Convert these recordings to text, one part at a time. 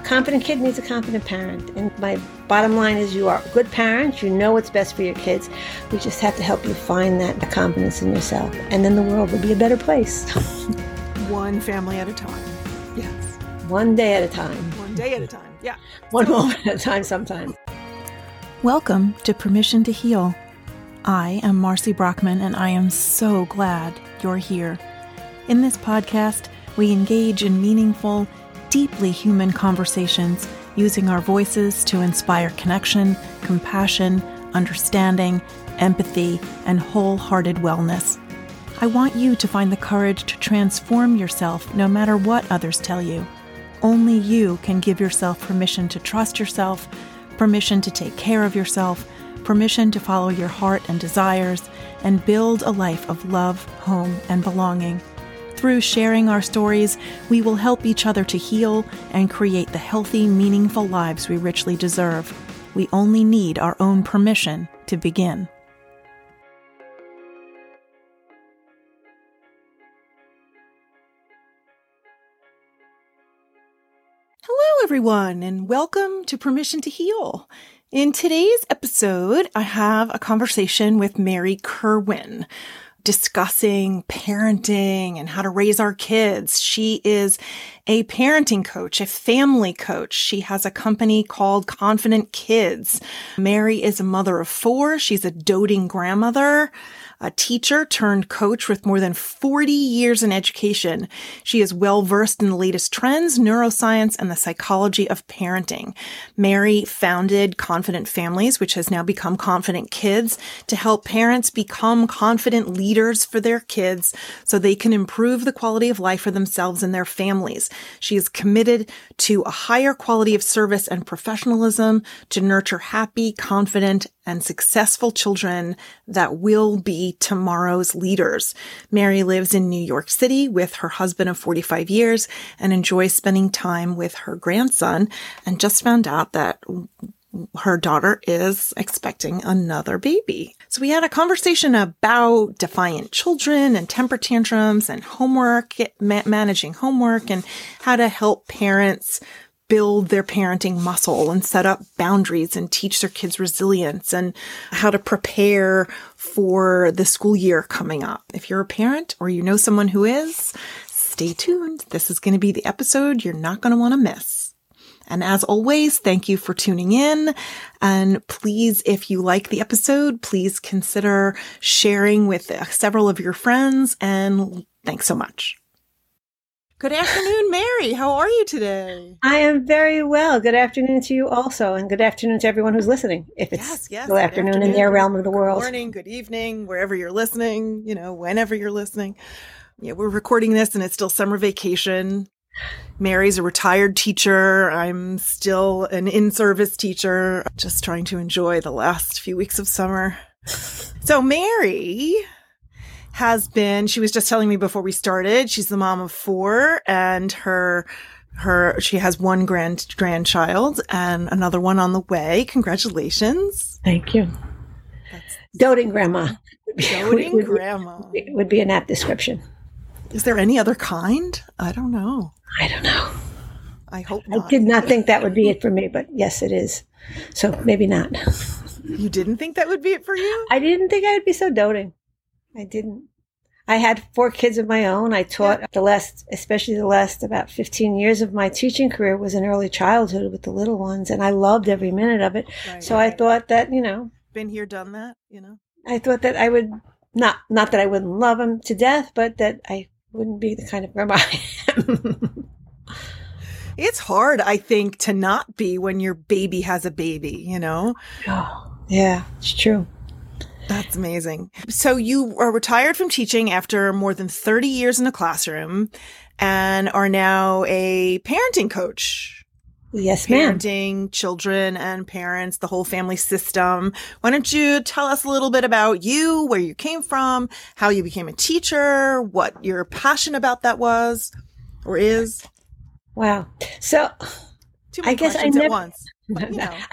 confident kid needs a confident parent. And my bottom line is you are a good parent. You know what's best for your kids. We just have to help you find that confidence in yourself. And then the world will be a better place. One family at a time. Yes. One day at a time. One day at a time. Yeah. One moment at a time sometimes. Welcome to Permission to Heal. I am Marcy Brockman, and I am so glad you're here. In this podcast, we engage in meaningful, deeply human conversations using our voices to inspire connection, compassion, understanding, empathy, and wholehearted wellness. I want you to find the courage to transform yourself no matter what others tell you. Only you can give yourself permission to trust yourself, permission to take care of yourself, permission to follow your heart and desires, and build a life of love, home, and belonging. Through sharing our stories, we will help each other to heal and create the healthy, meaningful lives we richly deserve. We only need our own permission to begin. Hello, everyone, and welcome to Permission to Heal. In today's episode, I have a conversation with Mary Kerwin, discussing parenting and how to raise our kids. She is a parenting coach, a family coach. She has a company called Confident Kids. Mary is a mother of 4. She's a doting grandmother, a teacher turned coach with more than 40 years in education. She is well versed in the latest trends, neuroscience, and the psychology of parenting. Mary founded Confident Families, which has now become Confident Kids, to help parents become confident leaders for their kids so they can improve the quality of life for themselves and their families. She is committed to a higher quality of service and professionalism to nurture happy, confident, and successful children that will be tomorrow's leaders. Mary lives in New York City with her husband of 45 years and enjoys spending time with her grandson, and just found out that her daughter is expecting another baby. So we had a conversation about defiant children and temper tantrums and homework, managing homework, and how to help parents build their parenting muscle and set up boundaries and teach their kids resilience, and how to prepare for the school year coming up. If you're a parent or you know someone who is, stay tuned. This is going to be the episode you're not going to want to miss. And as always, thank you for tuning in. And please, if you like the episode, please consider sharing with several of your friends. And thanks so much. Good afternoon, Mary. How are you today? I am very well. Good afternoon to you also. And good afternoon to everyone who's listening. If it's yes. Good afternoon in their realm of the world. Good morning, good evening, wherever you're listening, whenever you're listening. Yeah, we're recording this and it's still summer vacation. Mary's a retired teacher. I'm still an in-service teacher, just trying to enjoy the last few weeks of summer. So Mary she was just telling me before we started, she's the mom of 4, and she has one grandchild and another one on the way. Congratulations. Thank you. Doting grandma. Doting grandma. Would be an apt description. Is there any other kind? I don't know. I hope not. I did not think that would be it for me, but yes, it is. So maybe not. You didn't think that would be it for you? I didn't think I would be so doting. I didn't. I had 4 kids of my own. I taught especially the last about 15 years of my teaching career was in early childhood with the little ones, and I loved every minute of it. Right, so I thought that, been here, done that, I thought that I would, not that I wouldn't love them to death, but that I wouldn't be the kind of grandma I am. It's hard, I think, to not be when your baby has a baby, Oh, yeah, it's true. That's amazing. So you are retired from teaching after more than 30 years in a classroom and are now a parenting coach. Yes, ma'am. Parenting children and parents, the whole family system. Why don't you tell us a little bit about you, where you came from, how you became a teacher, what your passion about that was or is? Wow. So too many questions at once. But,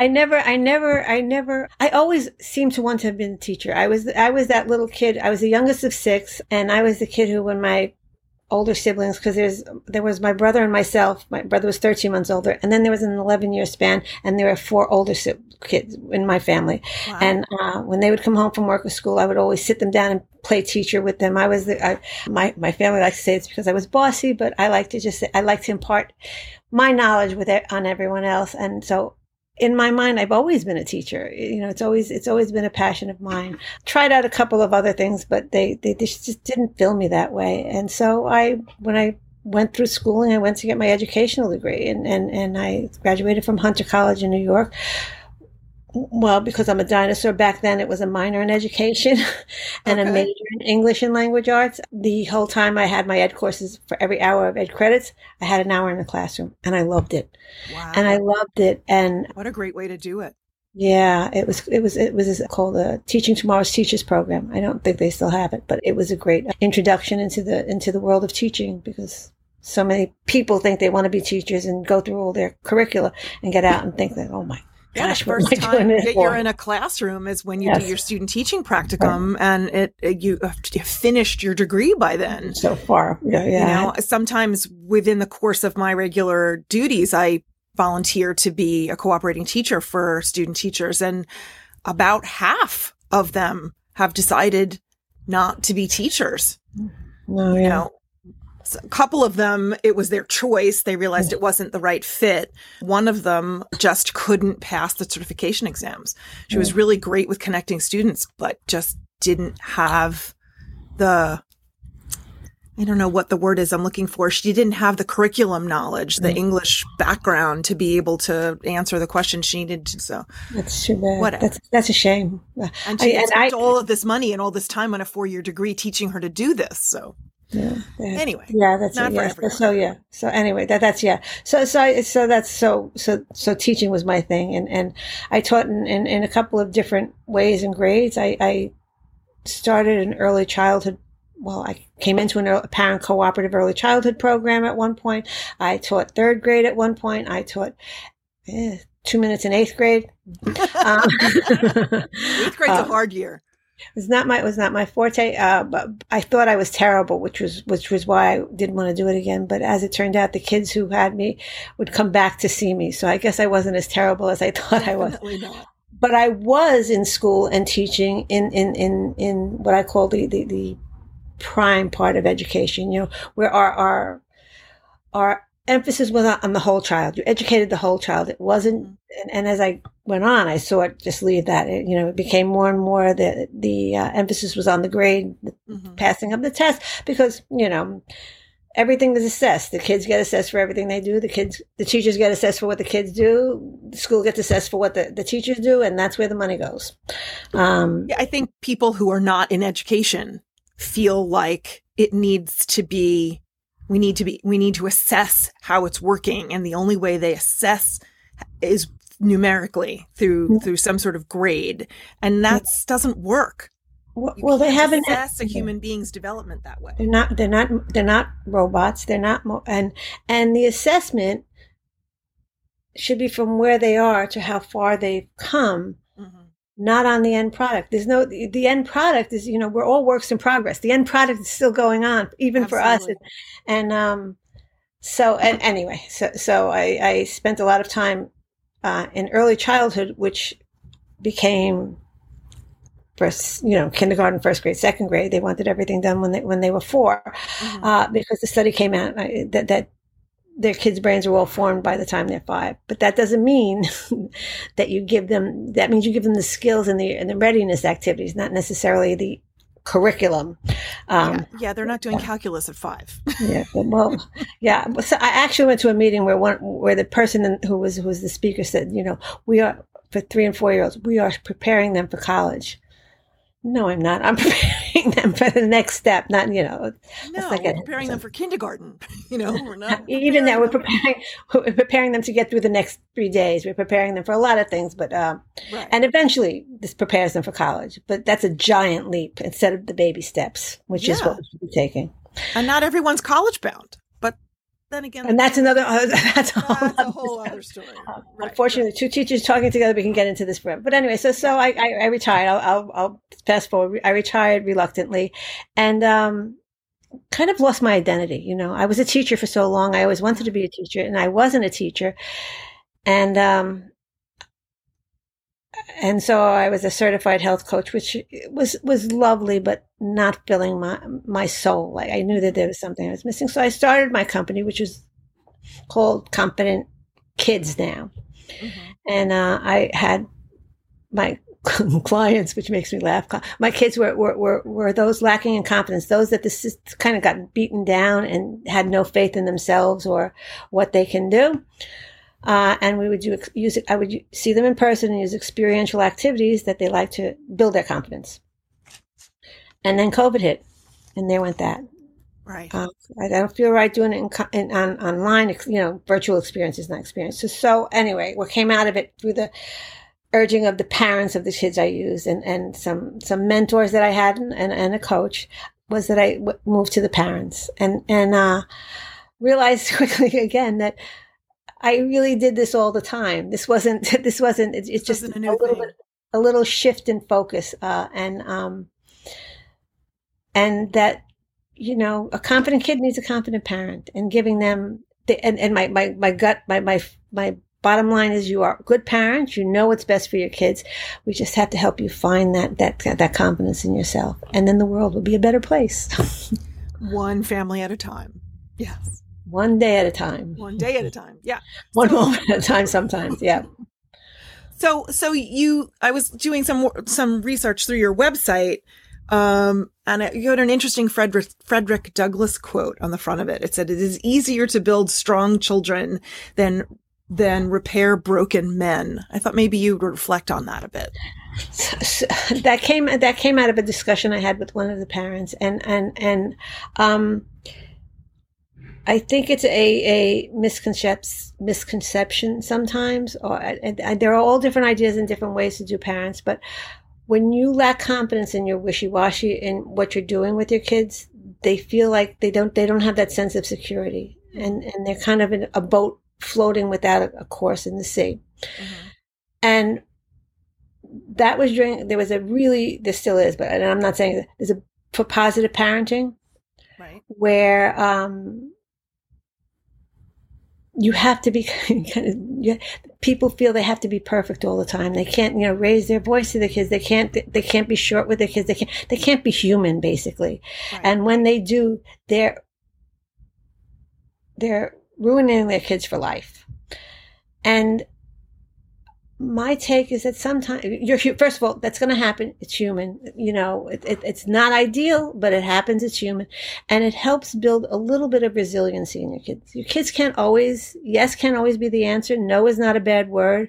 I always seemed to want to have been a teacher. I was that little kid. I was the youngest of 6, and I was the kid who, when my older siblings because there was my brother and myself. My brother was 13 months older, and then there was an 11-year span, and there were 4 older kids in my family. Wow. And when they would come home from work or school, I would always sit them down and play teacher with them. My family likes to say it's because I was bossy, but I like to impart my knowledge on everyone else. And so in my mind, I've always been a teacher. It's always been a passion of mine. Tried out a couple of other things, but they just didn't fill me that way. And so when I went through schooling, I went to get my educational degree, and I graduated from Hunter College in New York. Well, because I'm a dinosaur, back then it was a minor in education and a major in English and language arts. The whole time I had my ed courses, for every hour of ed credits, I had an hour in the classroom, and I loved it. Wow. And I loved it. And what a great way to do it. Yeah, it was called the Teaching Tomorrow's Teachers program. I don't think they still have it, but it was a great introduction into the world of teaching, because so many people think they want to be teachers and go through all their curricula and get out and think that, oh my gosh, the first time that you're in a classroom is when you do your student teaching practicum, and you finished your degree by then. So far, yeah. Sometimes within the course of my regular duties, I volunteer to be a cooperating teacher for student teachers, and about half of them have decided not to be teachers. So a couple of them, it was their choice. They realized it wasn't the right fit. One of them just couldn't pass the certification exams. She was really great with connecting students, but just didn't have I don't know what the word is I'm looking for. She didn't have the curriculum knowledge, the English background to be able to answer the question she needed to. So that's too bad. That's a shame. And she spent all of this money and all this time on a 4-year degree teaching her to do this. So. Yeah. Anyway. Yeah, that's not it. Yeah. For everyone. So yeah. So anyway, that's yeah. So teaching was my thing, and I taught in a couple of different ways and grades. I started an early childhood. Well, I came into a parent cooperative early childhood program at one point. I taught 3rd grade at one point. I taught 2 minutes in 8th grade. 8th grade's a hard year. It was not my forte, but I thought I was terrible, which was why I didn't want to do it again. But as it turned out, the kids who had me would come back to see me. So I guess I wasn't as terrible as I thought I was. Definitely not. But I was in school and teaching in what I call the prime part of education, where our emphasis was on the whole child. You educated the whole child. It wasn't, and as I went on, I saw it just leave that. It became more and more the emphasis was on the grade, passing of the test, because everything is assessed. The kids get assessed for everything they do. The teachers get assessed for what the kids do. The school gets assessed for what the teachers do, and that's where the money goes. I think people who are not in education feel like it needs to be. We need to assess how it's working. And the only way they assess is numerically through some sort of grade. And that doesn't work. Well, they haven't assessed a human being's development that way. They're not robots. They're not, and the assessment should be from where they are to how far they've come. Not on the end product. The end product is, we're all works in progress. The end product is still going on, even Absolutely. for us. So I spent a lot of time, in early childhood, which became first, kindergarten, 1st grade, 2nd grade. They wanted everything done when they were 4, because the study came out that their kids' brains are all formed by the time they're 5. But that doesn't mean that that means you give them the skills and the readiness activities, not necessarily the curriculum. They're not doing calculus at 5. Yeah. Well, yeah. So I actually went to a meeting where the person who was the speaker said, we are, for 3 and 4-year-olds, we are preparing them for college. No, I'm not. I'm preparing them for the next step. Not, No, we're preparing them for kindergarten. We're not. Even that we're preparing them to get through the next 3 days. We're preparing them for a lot of things, but right. And eventually this prepares them for college. But that's a giant leap instead of the baby steps, which is what we should be taking. And not everyone's college bound. Then again, and that's that's a whole other story. Unfortunately, 2 teachers talking together, we can get into this forever. But anyway, so I retired. I'll fast forward. I retired reluctantly, and kind of lost my identity. You know, I was a teacher for so long. I always wanted to be a teacher, and I wasn't a teacher. And so I was a certified health coach, which was lovely, but not filling my soul. Like, I knew that there was something I was missing. So I started my company, which is called Confident Kids now. Mm-hmm. And I had my clients, which makes me laugh. My kids were those lacking in confidence, those that kind of got beaten down and had no faith in themselves or what they can do. And we would I would see them in person and use experiential activities that they like to build their confidence. And then COVID hit, and there went that. Right. I don't feel right doing it online. You know, virtual experiences, not experience. So anyway, what came out of it through the urging of the parents of the kids I used and some mentors that I had and a coach was that I moved to the parents and realized quickly again that I really did this all the time. It's just a little shift in focus, and that, you know, a confident kid needs a confident parent, and giving them my bottom line is you are a good parent. You know what's best for your kids. We just have to help you find that confidence in yourself, and then the world will be a better place. One family at a time. Yes. One day at a time. One day at a time. Yeah. One moment at a time sometimes. Yeah. So I was doing some research through your website, and you had an interesting Frederick Douglass quote on the front of it. It said, "It is easier to build strong children than repair broken men." I thought maybe you would reflect on that a bit. So that came out of a discussion I had with one of the parents, and I think it's a misconception sometimes, and there are all different ideas and different ways to do parents. But when you lack confidence and you're wishy-washy in what you're doing with your kids, they feel like they don't have that sense of security, and they're kind of in a boat floating without a course in the sea. Mm-hmm. And that was there still is, but and I'm not saying that there's for positive parenting, right, where you have to be people feel they have to be perfect all the time. They can't, you know, raise their voice to the kids. They can't be short with the kids. They can't be human, basically. Right. And when they do, they're ruining their kids for life. And my take is that sometimes first of all, that's going to happen. It's human. You know, it's not ideal, but it happens. It's human. And it helps build a little bit of resiliency in your kids. Your kids can't always be the answer. No is not a bad word.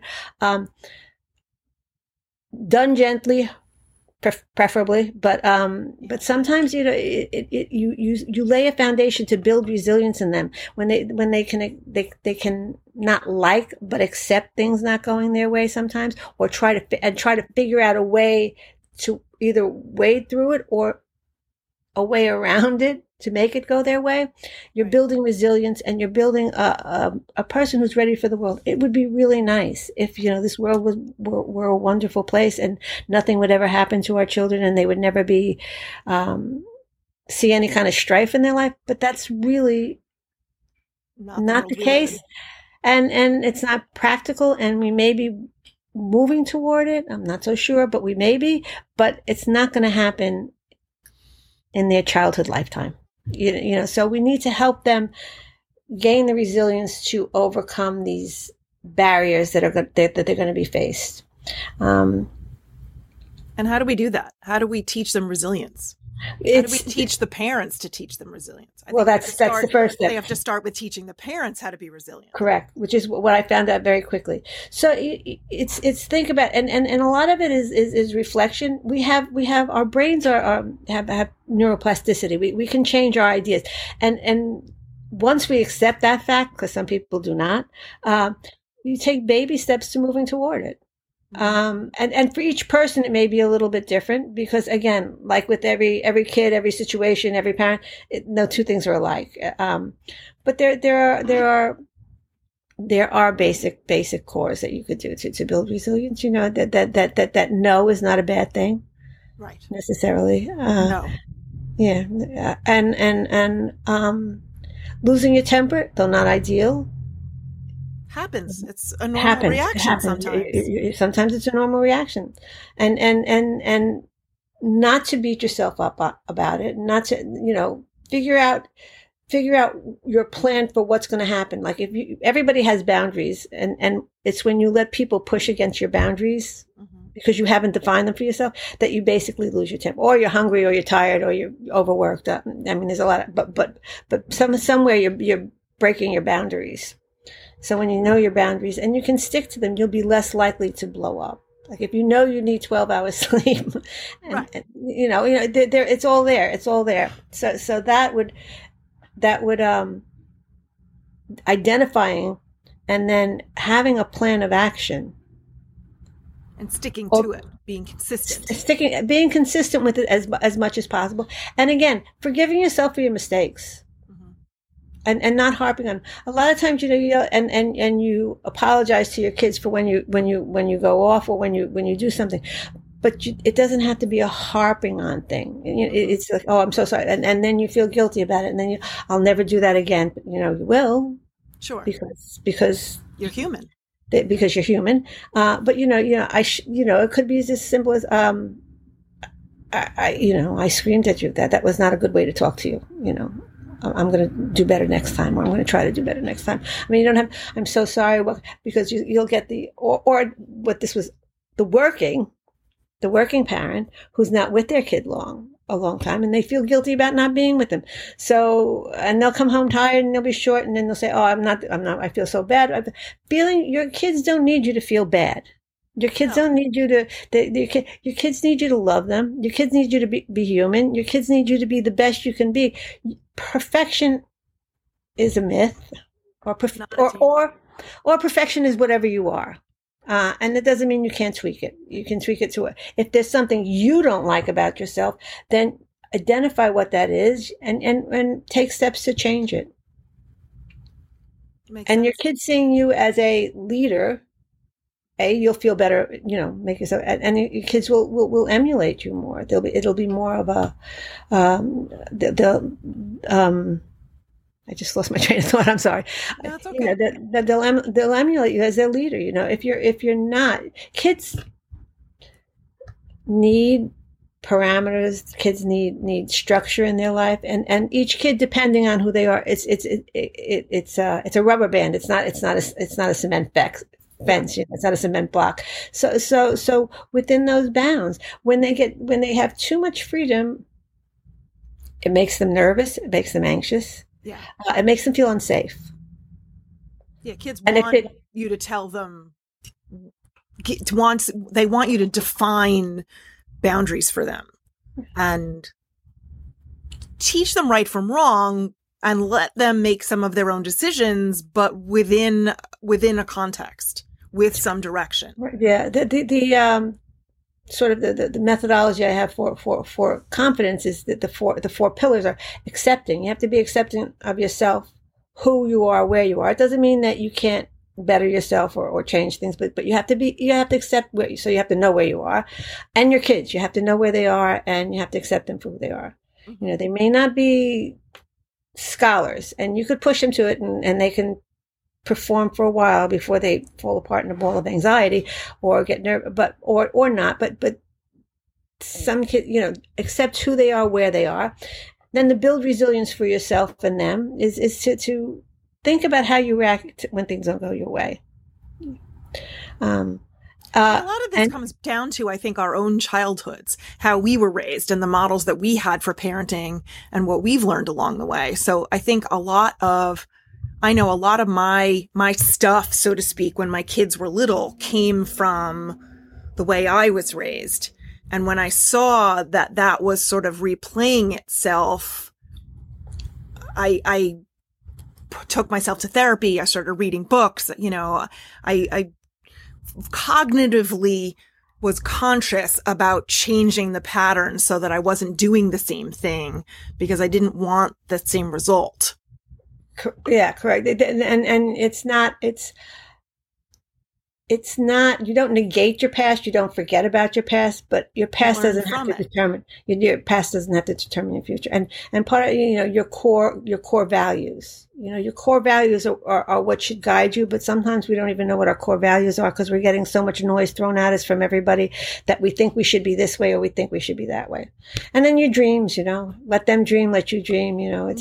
Done gently, preferably, but sometimes, you know, you lay a foundation to build resilience in them when they can not like but accept things not going their way sometimes, or try to figure out a way to either wade through it or a way around it to make it go their way. You're building resilience, and you're building a person who's ready for the world. It would be really nice if, you know, this world were a wonderful place and nothing would ever happen to our children, and they would never be see any kind of strife in their life. But that's really not the case, and it's not practical. And we may be moving toward it. I'm not so sure, but we may be. But it's not going to happen in their childhood lifetime. You know, so we need to help them gain the resilience to overcome these barriers that they're going to be faced. And how do we do that? How do we teach them resilience? How do we teach the parents to teach them resilience? That's the first step. They have to start with teaching the parents how to be resilient. Correct, which is what I found out very quickly. So it's think about, and a lot of it is reflection. We have our brains have neuroplasticity. We can change our ideas, and once we accept that fact, because some people do not, you take baby steps to moving toward it. And for each person, it may be a little bit different, because again, like with every kid, every situation, every parent, no two things are alike. But there are basic cores that you could do to build resilience. You know, that no is not a bad thing. Right. Necessarily. No. Yeah. And losing your temper, though not ideal. Happens. It's a normal reaction sometimes. Sometimes it's a normal reaction. And not to beat yourself up about it, not to, figure out your plan for what's going to happen. Like everybody has boundaries, and it's when you let people push against your boundaries because you haven't defined them for yourself that you basically lose your temper, or you're hungry, or you're tired, or you're overworked. I mean, there's a lot of, but somewhere you're breaking your boundaries. So when you know your boundaries and you can stick to them, you'll be less likely to blow up. Like if you know you need 12 hours sleep, right. It's all there. It's all there. So that would identifying and then having a plan of action and sticking to it, being consistent, being consistent with it as much as possible. And again, forgiving yourself for your mistakes. And not harping on. A lot of times, and you apologize to your kids for when you go off or when you do something, but it doesn't have to be a harping on thing. It's like, oh, I'm so sorry, and then you feel guilty about it, and then I'll never do that again. But you will, sure, because you're human. Because you're human. But it could be as simple as I screamed at you. That was not a good way to talk to you. I'm going to do better next time, or I'm going to try to do better next time. I mean, you don't have, I'm so sorry, because you'll get or what this was, the working parent who's not with their kid a long time, and they feel guilty about not being with them. So, and they'll come home tired and they'll be short, and then they'll say, oh, I'm not, I feel so bad. Your kids don't need you to feel bad. Your kids don't need you to, your kids need you to love them. Your kids need you to be human. Your kids need you to be the best you can be. Perfection is a myth, or perfection is whatever you are. And it doesn't mean you can't tweak it. You can tweak it to it. If there's something you don't like about yourself, then identify what that is and take steps to change it. Makes and sense. Your kids seeing you as a leader, you'll feel better, make yourself, and your kids will emulate you more. It'll be more of a, I just lost my train of thought. I'm sorry. No, it's okay. They'll emulate you as their leader. If you're not, kids need parameters. Kids need structure in their life, and each kid, depending on who they are, it's a rubber band. It's not a cement fence. It's not a cement block. So within those bounds, when they have too much freedom, it makes them nervous. It makes them anxious. Yeah. It makes them feel unsafe. Yeah. Kids want you to tell them, they want you to define boundaries for them and teach them right from wrong and let them make some of their own decisions, but within a context with some direction. Yeah. The sort of the methodology I have for confidence is that the four pillars are accepting. You have to be accepting of yourself, who you are, where you are. It doesn't mean that you can't better yourself or change things, but you have to accept so you have to know where you are, and your kids, you have to know where they are, and you have to accept them for who they are. Mm-hmm. They may not be scholars, and you could push them to it, and they can perform for a while before they fall apart in a ball of anxiety or get nervous, or not. But some kids, accept who they are, where they are. Then to build resilience for yourself and them is to think about how you react when things don't go your way. A lot of this comes down to, I think, our own childhoods, how we were raised and the models that we had for parenting and what we've learned along the way. So I think a lot of my stuff, so to speak, when my kids were little came from the way I was raised. And when I saw that was sort of replaying itself, I took myself to therapy. I started reading books. I cognitively was conscious about changing the pattern so that I wasn't doing the same thing because I didn't want the same result. Yeah, correct. And it's it's not, you don't negate your past, you don't forget about your past, but your past Learn doesn't have from to it. determine, your past doesn't have to determine your future. And part of, your core values, your core values are what should guide you, but sometimes we don't even know what our core values are because we're getting so much noise thrown at us from everybody that we think we should be this way or we think we should be that way. And then your dreams, let them dream, let you dream,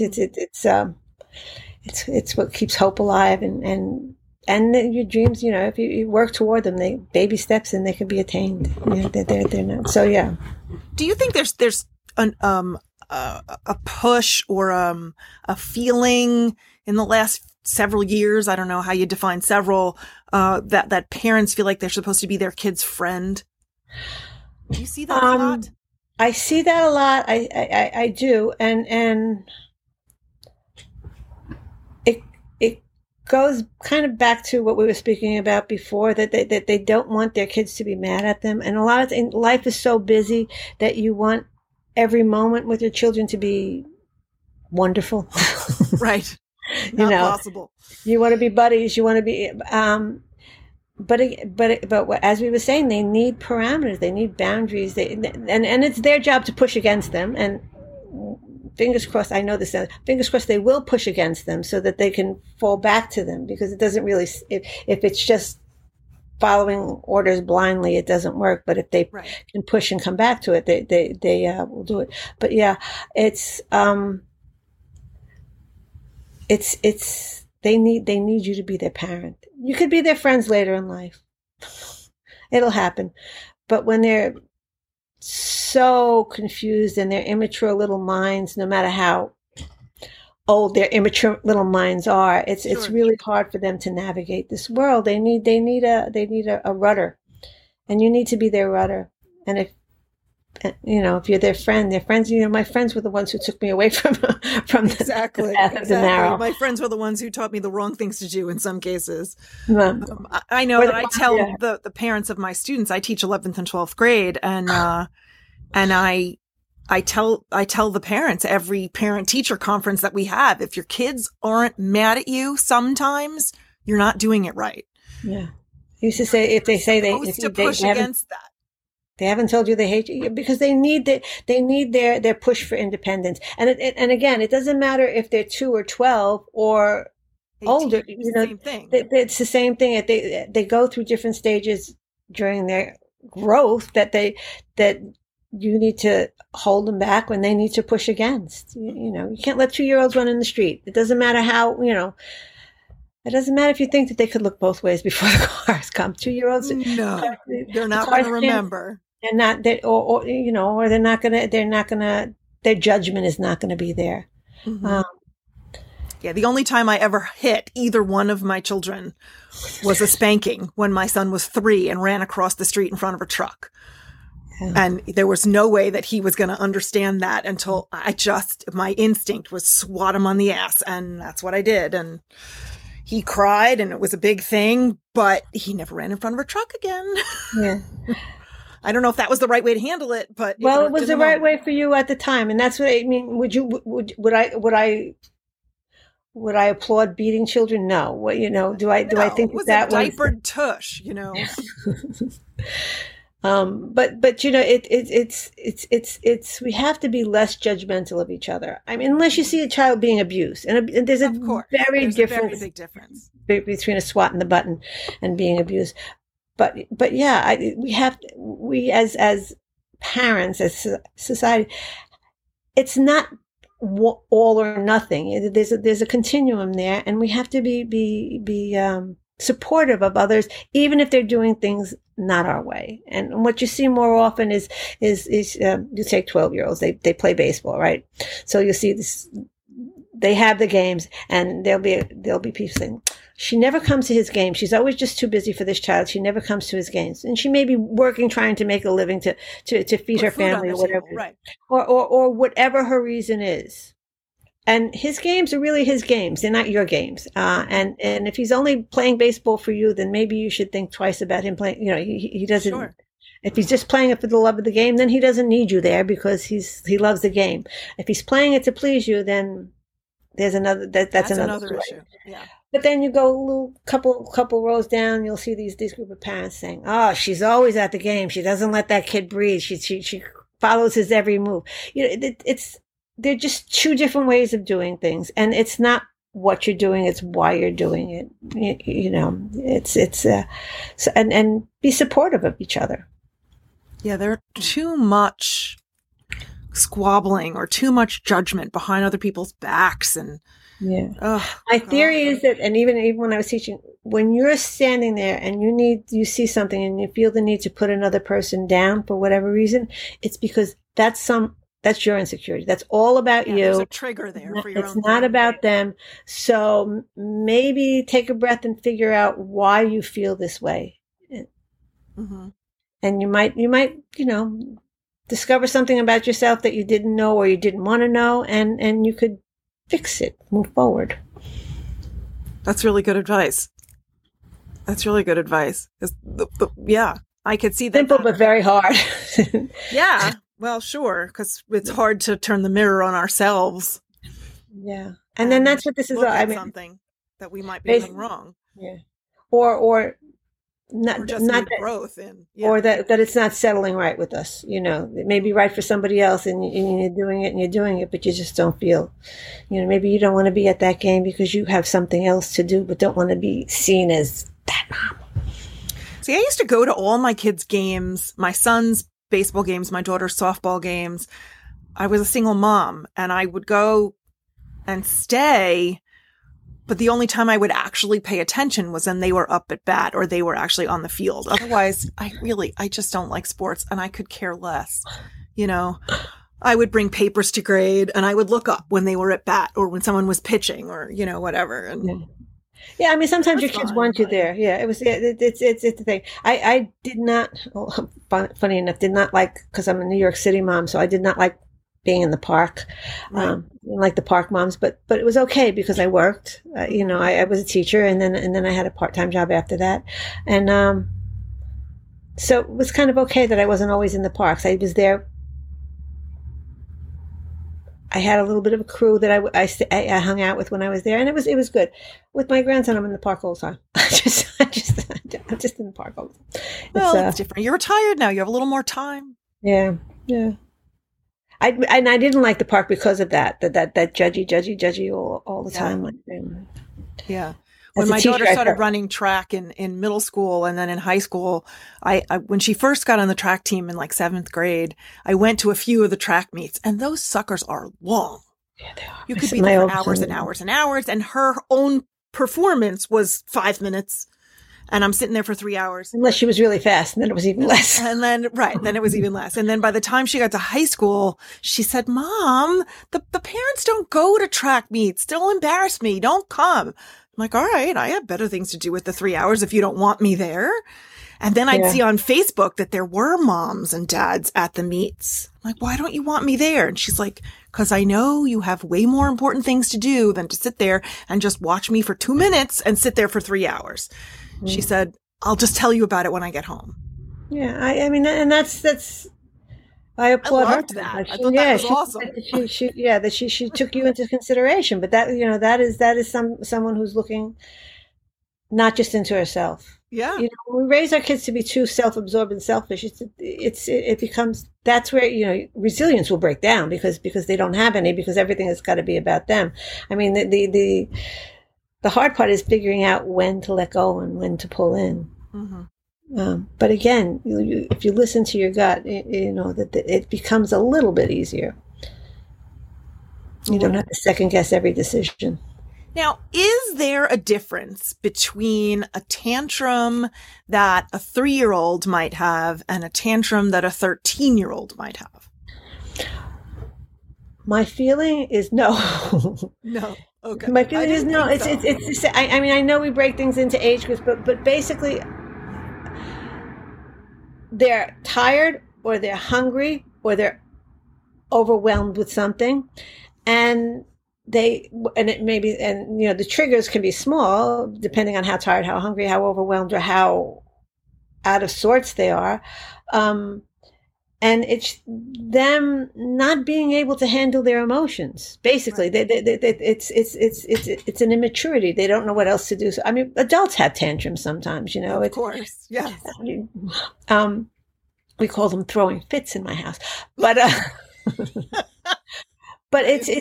it's what keeps hope alive and your dreams, if you work toward them, they baby steps and they can be attained. They're not. So yeah. Do you think there's a push or a feeling in the last several years? I don't know how you define several. That parents feel like they're supposed to be their kid's friend. Do you see that a lot? I see that a lot. I do, and it goes kind of back to what we were speaking about before, that they don't want their kids to be mad at them. And a lot of life is so busy that you want every moment with your children to be wonderful. Right. Not possible. You want to be buddies. You want to be, but as we were saying, they need parameters. They need boundaries. And it's their job to push against them. And fingers crossed, I know this, fingers crossed they will push against them so that they can fall back to them, because it doesn't really, if it's just following orders blindly, it doesn't work. But if they can push and come back to it, they will do it. But yeah, they need you to be their parent. You could be their friends later in life. It'll happen. But when they're so confused in their immature little minds, no matter how old their immature little minds are, it's really hard for them to navigate this world. They need a rudder, and you need to be their rudder. And if you're their friend, their friends, my friends were the ones who took me away from exactly. the narrow. My friends were the ones who taught me the wrong things to do in some cases. Yeah. I know that I tell the parents of my students, I teach 11th and 12th grade, and I tell the parents every parent teacher conference that we have, if your kids aren't mad at you sometimes, you're not doing it right. Yeah. I used to say, if they say they push against that. They haven't told you they hate you, because they need their push for independence. And again, it doesn't matter if they're 2 or 12 or 18, older. It's the same thing. It's the same thing. They go through different stages during their growth that you need to hold them back when they need to push against. You can't let 2-year-olds run in the street. It doesn't matter how, it doesn't matter if you think that they could look both ways before the cars come. 2-year-olds, no, they're not going to remember. They're not, or they're not gonna, their judgment is not going to be there. Mm-hmm. Yeah. The only time I ever hit either one of my children was a spanking when my son was 3 and ran across the street in front of a truck. Yeah. And there was no way that he was going to understand that until my instinct was swat him on the ass. And that's what I did. And he cried and it was a big thing, but he never ran in front of a truck again. Yeah. I don't know if that was the right way to handle it, but it was the right way for you at the time. And that's what I mean. Would I applaud beating children? No. Do I think it was that a diapered tush, But it's we have to be less judgmental of each other. I mean, unless you see a child being abused, and there's a very big difference between a swat in the button and being abused. But yeah, we as parents, as society, it's not all or nothing. There's a continuum there, and we have to be supportive of others, even if they're doing things not our way. And what you see more often is you take 12-year-olds, they play baseball, right? So you see this, they have the games, and there'll be people saying, she never comes to his game. She's always just too busy for this child. She never comes to his games. And she may be working, trying to make a living to feed her family or whatever. Right. Or whatever her reason is. And his games are really his games. They're not your games. And if he's only playing baseball for you, then maybe you should think twice about him playing. He doesn't. Sure. If he's just playing it for the love of the game, then he doesn't need you there because he loves the game. If he's playing it to please you, then there's another. That's another issue. Yeah. But then you go a little couple rows down, you'll see these group of parents saying, "Oh, she's always at the game. She doesn't let that kid breathe. She follows his every move." They're just two different ways of doing things, and it's not what you're doing; it's why you're doing it. And be supportive of each other. Yeah, there's too much squabbling or too much judgment behind other people's backs, and my theory is that, and even when I was teaching, when you're standing there and you see something and you feel the need to put another person down for whatever reason, it's because that's your insecurity. That's all about you. There's a trigger there for your own. It's not about them. So maybe take a breath and figure out why you feel this way. Mm-hmm. And you might, discover something about yourself that you didn't know or you didn't want to know, and you could fix it, move forward. That's really good advice. Yeah, I could see that. Simple, but very hard. Yeah. Well, sure, because it's hard to turn the mirror on ourselves. Yeah, and then that's what this is. Something that we might be doing wrong. Yeah, or not, or just not that, growth in, or that it's not settling right with us. It may be right for somebody else, and you're doing it, but you just don't feel. Maybe you don't want to be at that game because you have something else to do, but don't want to be seen as that mom. See, I used to go to all my kids' games, my son's baseball games, my daughter's softball games. I was a single mom, and I would go and stay, but the only time I would actually pay attention was when they were up at bat or they were actually on the field. Otherwise, I just don't like sports, and I could care less. I would bring papers to grade, and I would look up when they were at bat or when someone was pitching or, whatever. And yeah, I mean, sometimes your kids want you there. Yeah, it's the thing. I did not, funny enough, did not like, because I'm a New York City mom, so I did not like being in the park, like the park moms, but it was okay because I worked. I was a teacher, and then I had a part-time job after that, and so it was kind of okay that I wasn't always in the parks. I was there. I had a little bit of a crew that I hung out with when I was there, and it was good. With my grandson, I'm in the park all the time. I'm just in the park all the time. Well, it's different. You're retired now. You have a little more time. Yeah. I didn't like the park because of that judgy all the time. Yeah. When my daughter started running track in middle school and then in high school, I when she first got on the track team in like 7th grade, I went to a few of the track meets, and those suckers are long. Yeah, they are. You could be there for hours and hours and hours, and her own performance was 5 minutes, and I'm sitting there for 3 hours. Unless she was really fast, and then it was even less. And then, then it was even less. And then by the time she got to high school, she said, "Mom, the parents don't go to track meets. They'll embarrass me. Don't come." I'm like, all right, I have better things to do with the 3 hours if you don't want me there. And then I'd see on Facebook that there were moms and dads at the meets. I'm like, why don't you want me there? And she's like, because I know you have way more important things to do than to sit there and just watch me for 2 minutes and sit there for 3 hours. She said, I'll just tell you about it when I get home. Yeah, I mean, and that's. I applaud her. I thought that was awesome. That she took you into consideration, but that that is someone who's looking not just into herself. Yeah. When we raise our kids to be too self-absorbed and selfish, it becomes, that's where resilience will break down because they don't have any, because everything has got to be about them. I mean, the hard part is figuring out when to let go and when to pull in. Mm-hmm. But again, if you listen to your gut, that it becomes a little bit easier. You don't have to second guess every decision. Now, is there a difference between a tantrum that a 3-year-old might have and a tantrum that a 13-year-old might have? My feeling is no. No. Okay. My feeling is no. It's. I mean, I know we break things into age groups, but basically, they're tired or they're hungry or they're overwhelmed with something, and the triggers can be small depending on how tired, how hungry, how overwhelmed, or how out of sorts they are. And it's them not being able to handle their emotions. Basically, right. It's an immaturity. They don't know what else to do. So, I mean, adults have tantrums sometimes, you know. Of course, yes. We call them throwing fits in my house, but but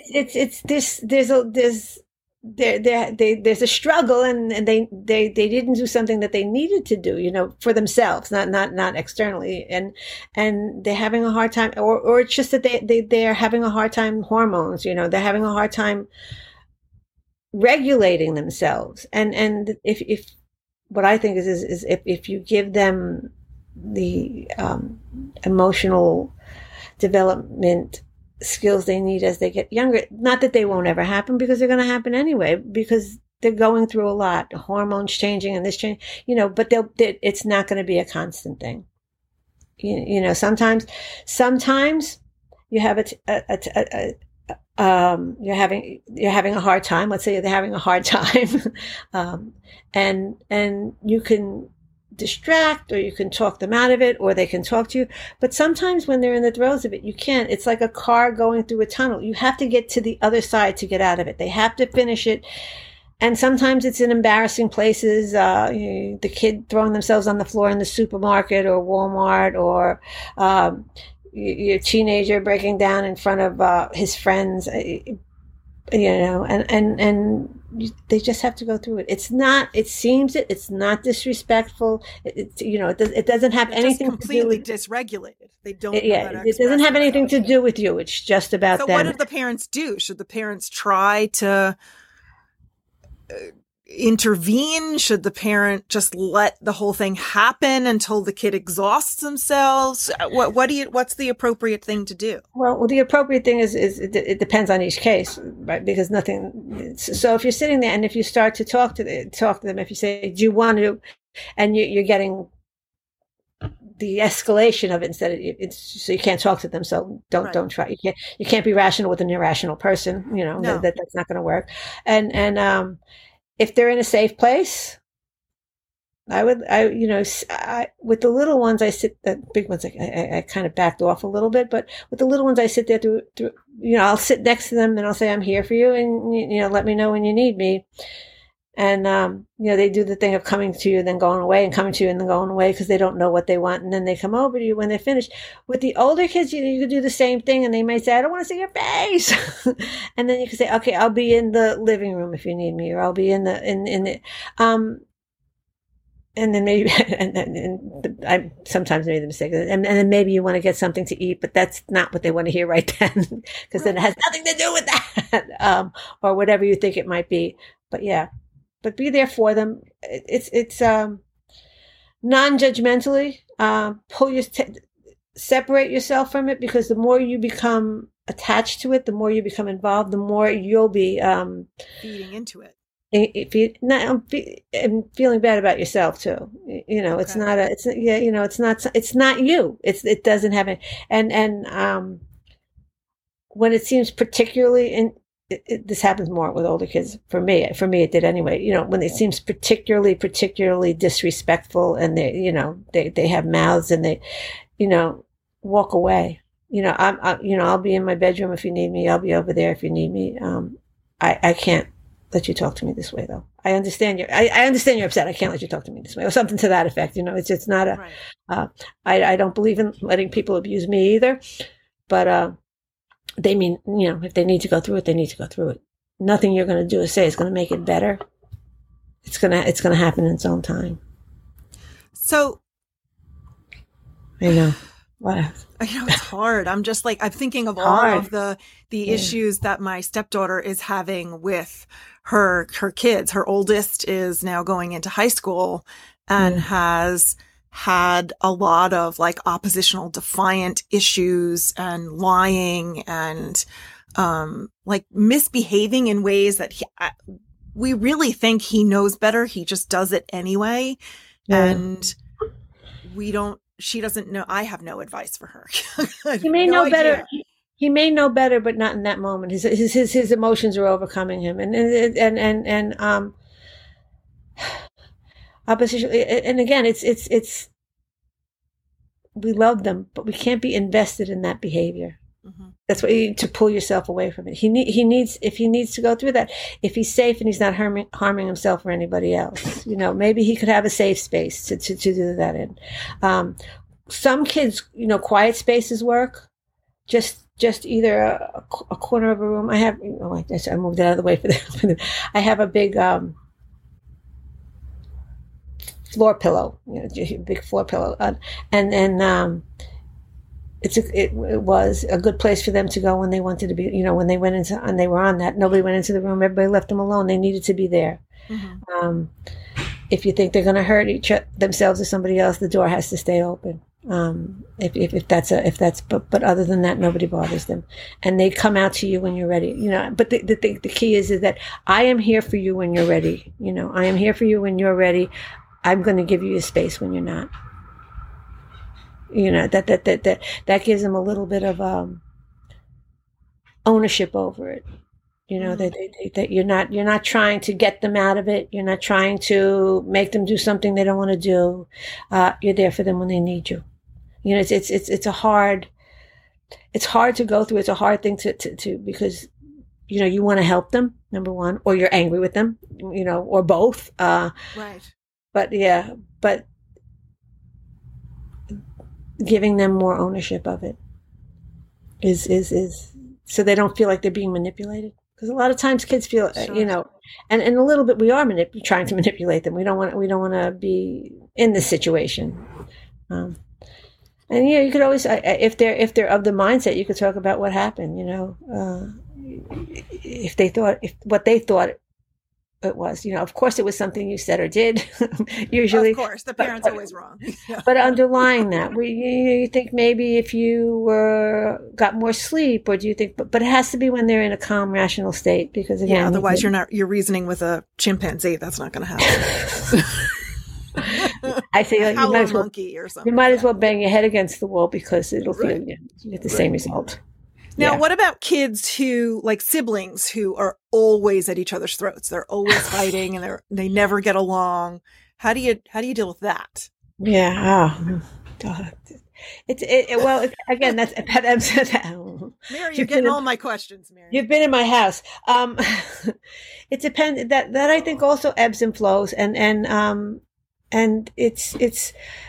there's a struggle, and they didn't do something that they needed to do, you know, for themselves, not externally, and they're having a hard time, or it's just that they're having a hard time hormones, you know, they're having a hard time regulating themselves, and if what I think is if you give them the emotional development skills they need as they get younger, not that they won't ever happen, because they're going to happen anyway, because they're going through a lot, hormones changing and this change, you know, but it's not going to be a constant thing. You know, sometimes you have you're having a hard time. Let's say they're having a hard time, and you can distract, or you can talk them out of it, or they can talk to you. But sometimes when they're in the throes of it, you can't. It's like a car going through a tunnel. You have to get to the other side to get out of it. They have to finish it. And sometimes it's in embarrassing places. The kid throwing themselves on the floor in the supermarket or Walmart, or your teenager breaking down in front of his friends. You know, and they just have to go through it. It's not disrespectful. You know, it doesn't have anything completely to do with, dysregulated. They don't. It doesn't have anything to do with you. It's just about them. So what did the parents do? Should the parents try to intervene? Should the parent just let the whole thing happen until the kid exhausts themselves? What's the appropriate thing to do? Well, the appropriate thing is it depends on each case, right? Because so if you're sitting there and if you start to talk to them, if you say, do you want to, and you're getting the escalation of it instead of so you can't talk to them. So don't try. You can't be rational with an irrational person. You know, no. That's not going to work. And if they're in a safe place, with the little ones, the big ones, I kind of backed off a little bit, but with the little ones, I sit there through, you know, I'll sit next to them and I'll say, I'm here for you. And, you know, let me know when you need me. And, you know, they do the thing of coming to you, then going away, and coming to you and then going away, because they don't know what they want. And then they come over to you when they're finished. With the older kids, you could do the same thing, and they might say, I don't want to see your face. And then you can say, okay, I'll be in the living room if you need me, or I'll be in the, and then maybe, and I sometimes made the mistake, and then maybe you want to get something to eat, but that's not what they want to hear right then, because then it has nothing to do with that, or whatever you think it might be. But yeah. But be there for them. It's non-judgmentally. Separate yourself from it, because the more you become attached to it, the more you become involved, the more you'll be feeding into it. And feeling bad about yourself too. You know, it's not you. It doesn't have it. And when it seems particularly this happens more with older kids. For me, it did anyway. You know, when it seems particularly disrespectful, and they have mouths, and they, you know, walk away. You know, I'll be in my bedroom if you need me. I'll be over there if you need me. I can't let you talk to me this way, though. I understand I understand you're upset. I can't let you talk to me this way, or something to that effect. You know, it's not a. Right. I don't believe in letting people abuse me either, but they mean, you know, if they need to go through it, they need to go through it. Nothing you're going to do or say is going to make it better. It's going to happen in its own time. So, I know. What? I know it's hard. I'm just like, I'm thinking of all of the issues that my stepdaughter is having with her kids. Her oldest is now going into high school and has had a lot of like oppositional defiant issues and lying and like misbehaving in ways that we really think he knows better. He just does it anyway. Yeah. And she doesn't know. I have no advice for her. He may know better. He may know better, but not in that moment. His emotions are overcoming him, and opposition. And again, it's we love them, but we can't be invested in that behavior. Mm-hmm. That's what you need to pull yourself away from it. He needs, if he needs to go through that, if he's safe and he's not harming himself or anybody else, maybe he could have a safe space to do that in. Some kids, quiet spaces work. Just either a corner of a room. I have, I moved it out of the way for them. I have a big, floor pillow, big floor pillow. It was a good place for them to go when they wanted to be, when they went into, and they were on that. Nobody went into the room. Everybody left them alone. They needed to be there. Mm-hmm. If you think they're going to hurt themselves or somebody else, the door has to stay open. But other than that, nobody bothers them, and they come out to you when you're ready. But the key is that I am here for you when you're ready. I am here for you when you're ready. I'm going to give you a space when you're not. That gives them a little bit of ownership over it. That you're not trying to get them out of it. You're not trying to make them do something they don't want to do. You're there for them when they need you. It's hard to go through. It's a hard thing to because you want to help them, number one, or you're angry with them, or both. Right. But giving them more ownership of it is so they don't feel like they're being manipulated. Because a lot of times kids feel, sure. And a little bit we are trying to manipulate them. We don't want to be in this situation. And you could always, if they're of the mindset, you could talk about what happened. If what they thought it was, of course it was something you said or did. Usually, of course, the parent's always wrong. But underlying that, you think maybe if you got more sleep, or do you think? But it has to be when they're in a calm, rational state, because again, otherwise you're reasoning with a chimpanzee. That's not going to happen. I say you might as well, monkey or something. You might as well bang your head against the wall, because it'll feel you get the same result. Now, what about kids who, like siblings, who are always at each other's throats? They're always fighting and they never get along. How do you deal with that? Yeah. Oh, God. Again, that's Mary, you're getting all my questions, Mary. You've been in my house. It depends. That I think also ebbs and flows, and it's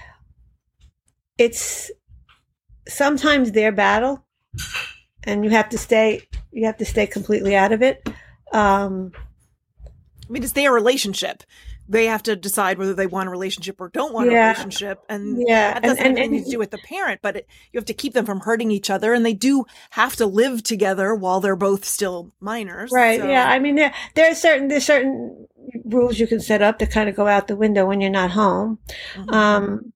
sometimes their battle. And you have to stay completely out of it. It's their relationship. They have to decide whether they want a relationship or don't want a relationship. And that doesn't have anything to do with the parent, but you have to keep them from hurting each other. And they do have to live together while they're both still minors. Right. So. Yeah. There's certain rules you can set up that kind of go out the window when you're not home. Mm-hmm.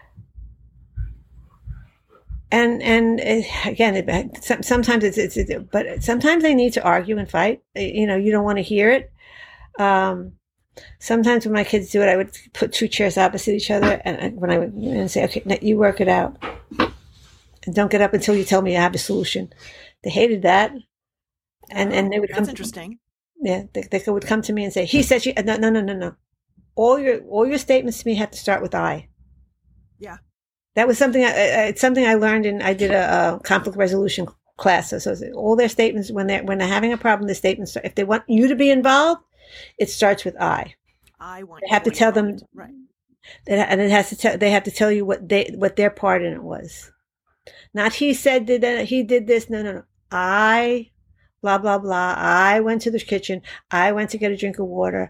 And again, sometimes but sometimes they need to argue and fight. You don't want to hear it. Sometimes when my kids do it, I would put two chairs opposite each other, and when I would say, "Okay, now you work it out, and don't get up until you tell me you have a solution." They hated that, and they would come. That's interesting. Yeah, they would come to me and say, "He said she." No. All your statements to me have to start with "I." Yeah. That was something I learned, and I did a conflict resolution class. So all their statements, when they're having a problem, the statements, if they want you to be involved, it starts with I. I want. They have to tell them, right? And it has to they have to tell you what their part in it was. Not he said that he did this. No. I, blah blah blah. I went to the kitchen. I went to get a drink of water.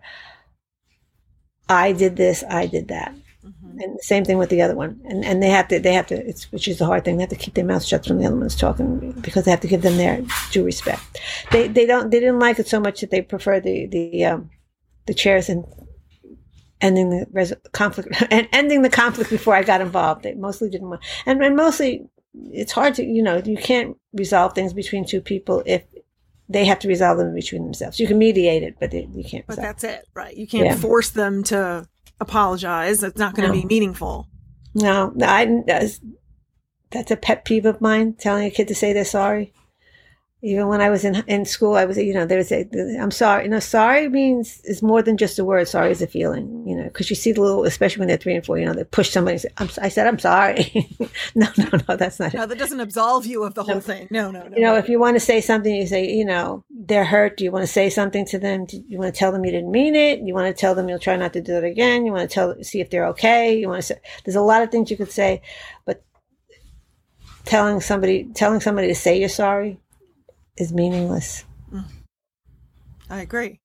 I did this. I did that. Mm-hmm. And the same thing with the other one. And they have to, which is the hard thing. They have to keep their mouths shut when the other one's talking, because they have to give them their due respect. They didn't like it so much that they prefer the chairs and ending the conflict and ending the conflict before I got involved. They mostly didn't want, and mostly it's hard to, you can't resolve things between two people if they have to resolve them between themselves. You can mediate it, but you can't. But that's it, right? You can't force them to apologize. That's not going to be meaningful. No, that's a pet peeve of mine, telling a kid to say they're sorry. Even when I was in school, I was, I'm sorry. Sorry is more than just a word. Sorry is a feeling, because you see the little, especially when they're 3 and 4, they push somebody and say, I said, I'm sorry. No, that's not it. No, that doesn't absolve you of the whole thing. No. If you want to say something, you say, they're hurt. Do you want to say something to them? Do you want to tell them you didn't mean it? You want to tell them you'll try not to do it again? You want to see if they're okay? You want to say, there's a lot of things you could say, but telling somebody to say you're sorry is meaningless. I agree.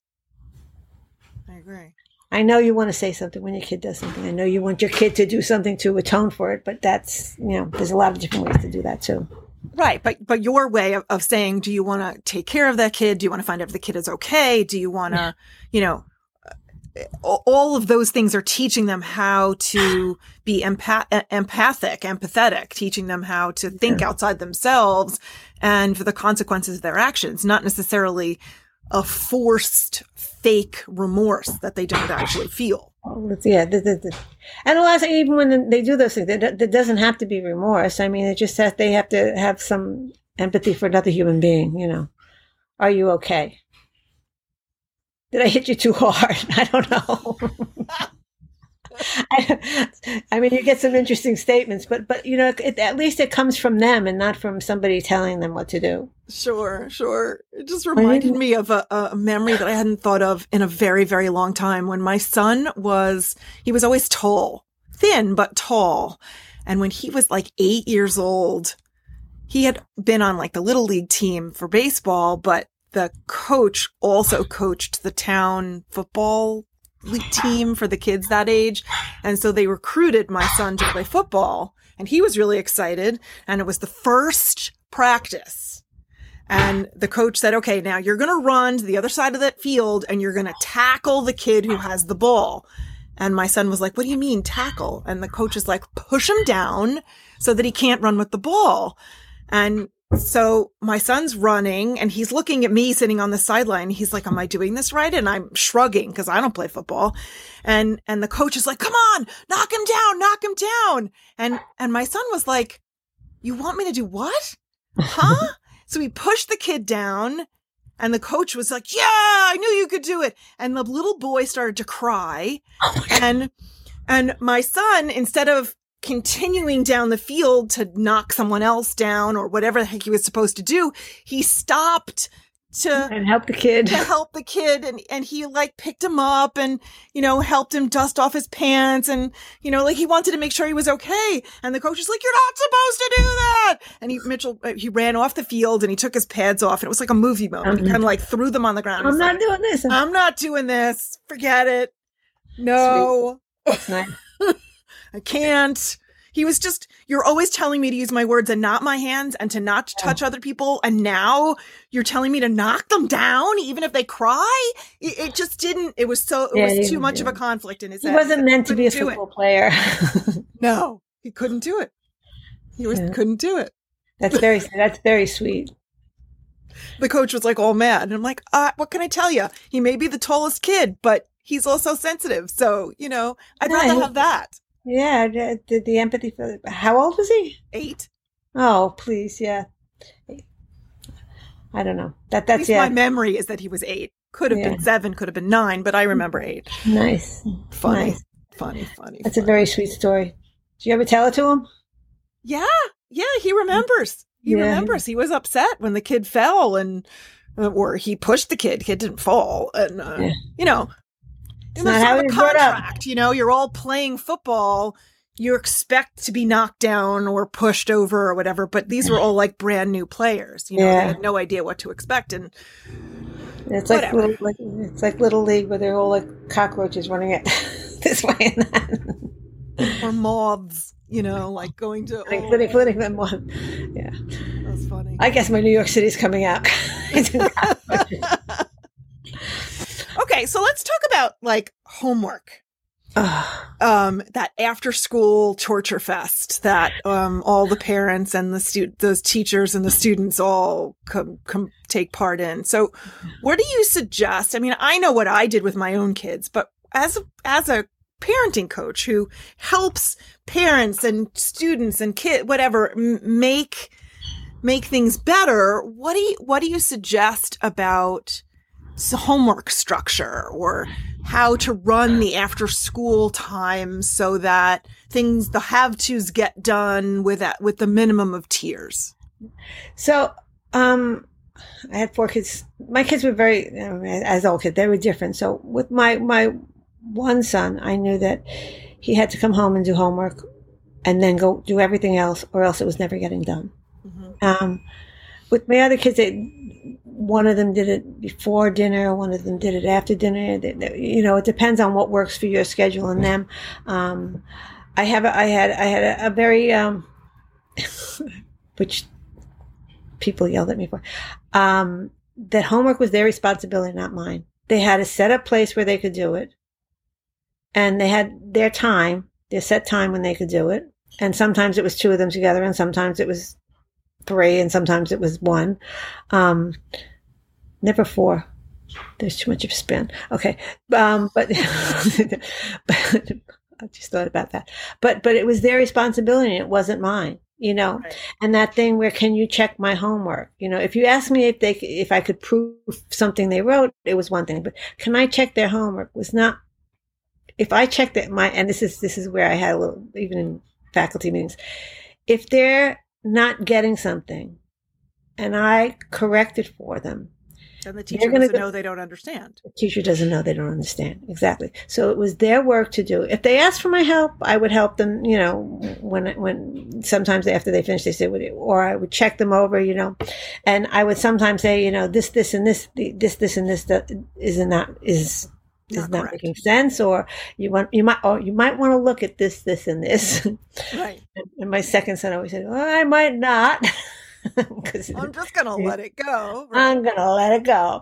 I know you want to say something when your kid does something. I know you want your kid to do something to atone for it, but that's, there's a lot of different ways to do that too. Right. But your way of saying, do you want to take care of that kid? Do you want to find out if the kid is okay? Do you want to, all of those things are teaching them how to be empathetic, teaching them how to think outside themselves and for the consequences of their actions, not necessarily a forced fake remorse that they don't actually feel. Yeah. And a lot of times, even when they do those things, there doesn't have to be remorse. I mean, it just they have to have some empathy for another human being, Are you okay? Did I hit you too hard? I don't know. I mean, you get some interesting statements, but at least it comes from them and not from somebody telling them what to do. Sure. It just reminded me of a memory that I hadn't thought of in a very, very long time. When my son he was always tall, thin, but tall. And when he was like 8 years old, he had been on like the little league team for baseball, but the coach also coached the town football league team for the kids that age. And so they recruited my son to play football, and he was really excited. And it was the first practice. And the coach said, okay, now you're going to run to the other side of that field and you're going to tackle the kid who has the ball. And my son was like, what do you mean tackle? And the coach is like, push him down so that he can't run with the ball. And so my son's running and he's looking at me sitting on the sideline. He's like, am I doing this right? And I'm shrugging because I don't play football. And the coach is like, come on, knock him down. And my son was like, you want me to do what? Huh? So he pushed the kid down and the coach was like, yeah, I knew you could do it. And the little boy started to cry. And my son, instead of continuing down the field to knock someone else down or whatever the heck he was supposed to do, he stopped and help the kid. And he like picked him up and, helped him dust off his pants and, like he wanted to make sure he was okay. And the coach is like, you're not supposed to do that. And he ran off the field and he took his pads off and it was like a movie moment. He kind of like threw them on the ground. I'm not doing this. I'm not doing this. Forget it. No. Nice. I can't. He was just, you're always telling me to use my words and not my hands and to not touch other people. And now you're telling me to knock them down, even if they cry. It just didn't, it was too much of a conflict in his head. He wasn't meant to be a football player. No, he couldn't do it. Couldn't do it. That's very sweet. The coach was like all mad. And I'm like, what can I tell you? He may be the tallest kid, but he's also sensitive. So, I'd rather have that. Yeah, the empathy for. How old was he? 8. Oh, please, yeah. I don't know. That's At least my memory is that he was 8. Could have been 7, could have been 9, but I remember 8. Nice, funny. That's a very sweet story. Did you ever tell it to him? Yeah, he remembers. He remembers. He was upset when the kid fell or he pushed the kid. The kid didn't fall, and It's not how a contract, you're all playing football. You expect to be knocked down or pushed over or whatever, but these were all like brand new players. They had no idea what to expect, and it's like little league where they're all like cockroaches running it this way and that, or moths, like going to putting them on. Yeah, that's funny. I guess my New York City's coming out. Okay, so let's talk about like homework. That after school torture fest that all the parents and those teachers and the students all come take part in. So what do you suggest? I mean, I know what I did with my own kids, but as a parenting coach who helps parents and students and kids, whatever, make make things better, what do you suggest about homework structure or how to run the after school time so that the have-tos get done with the minimum of tears? So, I had 4 kids. My kids were very, as all kids, they were different. So with my one son, I knew that he had to come home and do homework and then go do everything else, or else it was never getting done. Mm-hmm. With my other kids, one of them did it before dinner, one of them did it after dinner. It depends on what works for your schedule and them. I had a very, which people yelled at me for, that homework was their responsibility, not mine. They had a set up place where they could do it. And they had their set time when they could do it. And sometimes it was 2 of them together, and sometimes it was 3, and sometimes it was 1. Never 4. There's too much of a span. Okay. But I just thought about that. But it was their responsibility, and it wasn't mine. Right. And that thing where, can you check my homework? If you asked me if I could prove something they wrote, it was one thing, but can I check their homework was not, if I checked it, and this is where I had a little, even in faculty meetings, if they're not getting something and I correct it for them, and the teacher doesn't know they don't understand. The teacher doesn't know they don't understand. Exactly. So it was their work to do. If they asked for my help, I would help them, when sometimes after they finished, they said, or I would check them over, and I would sometimes say, this and this, this and this is not making sense, or you might want to look at this and this. Right. And my second son always said, well, I might not. I'm just going to let it go. Right. I'm going to let it go.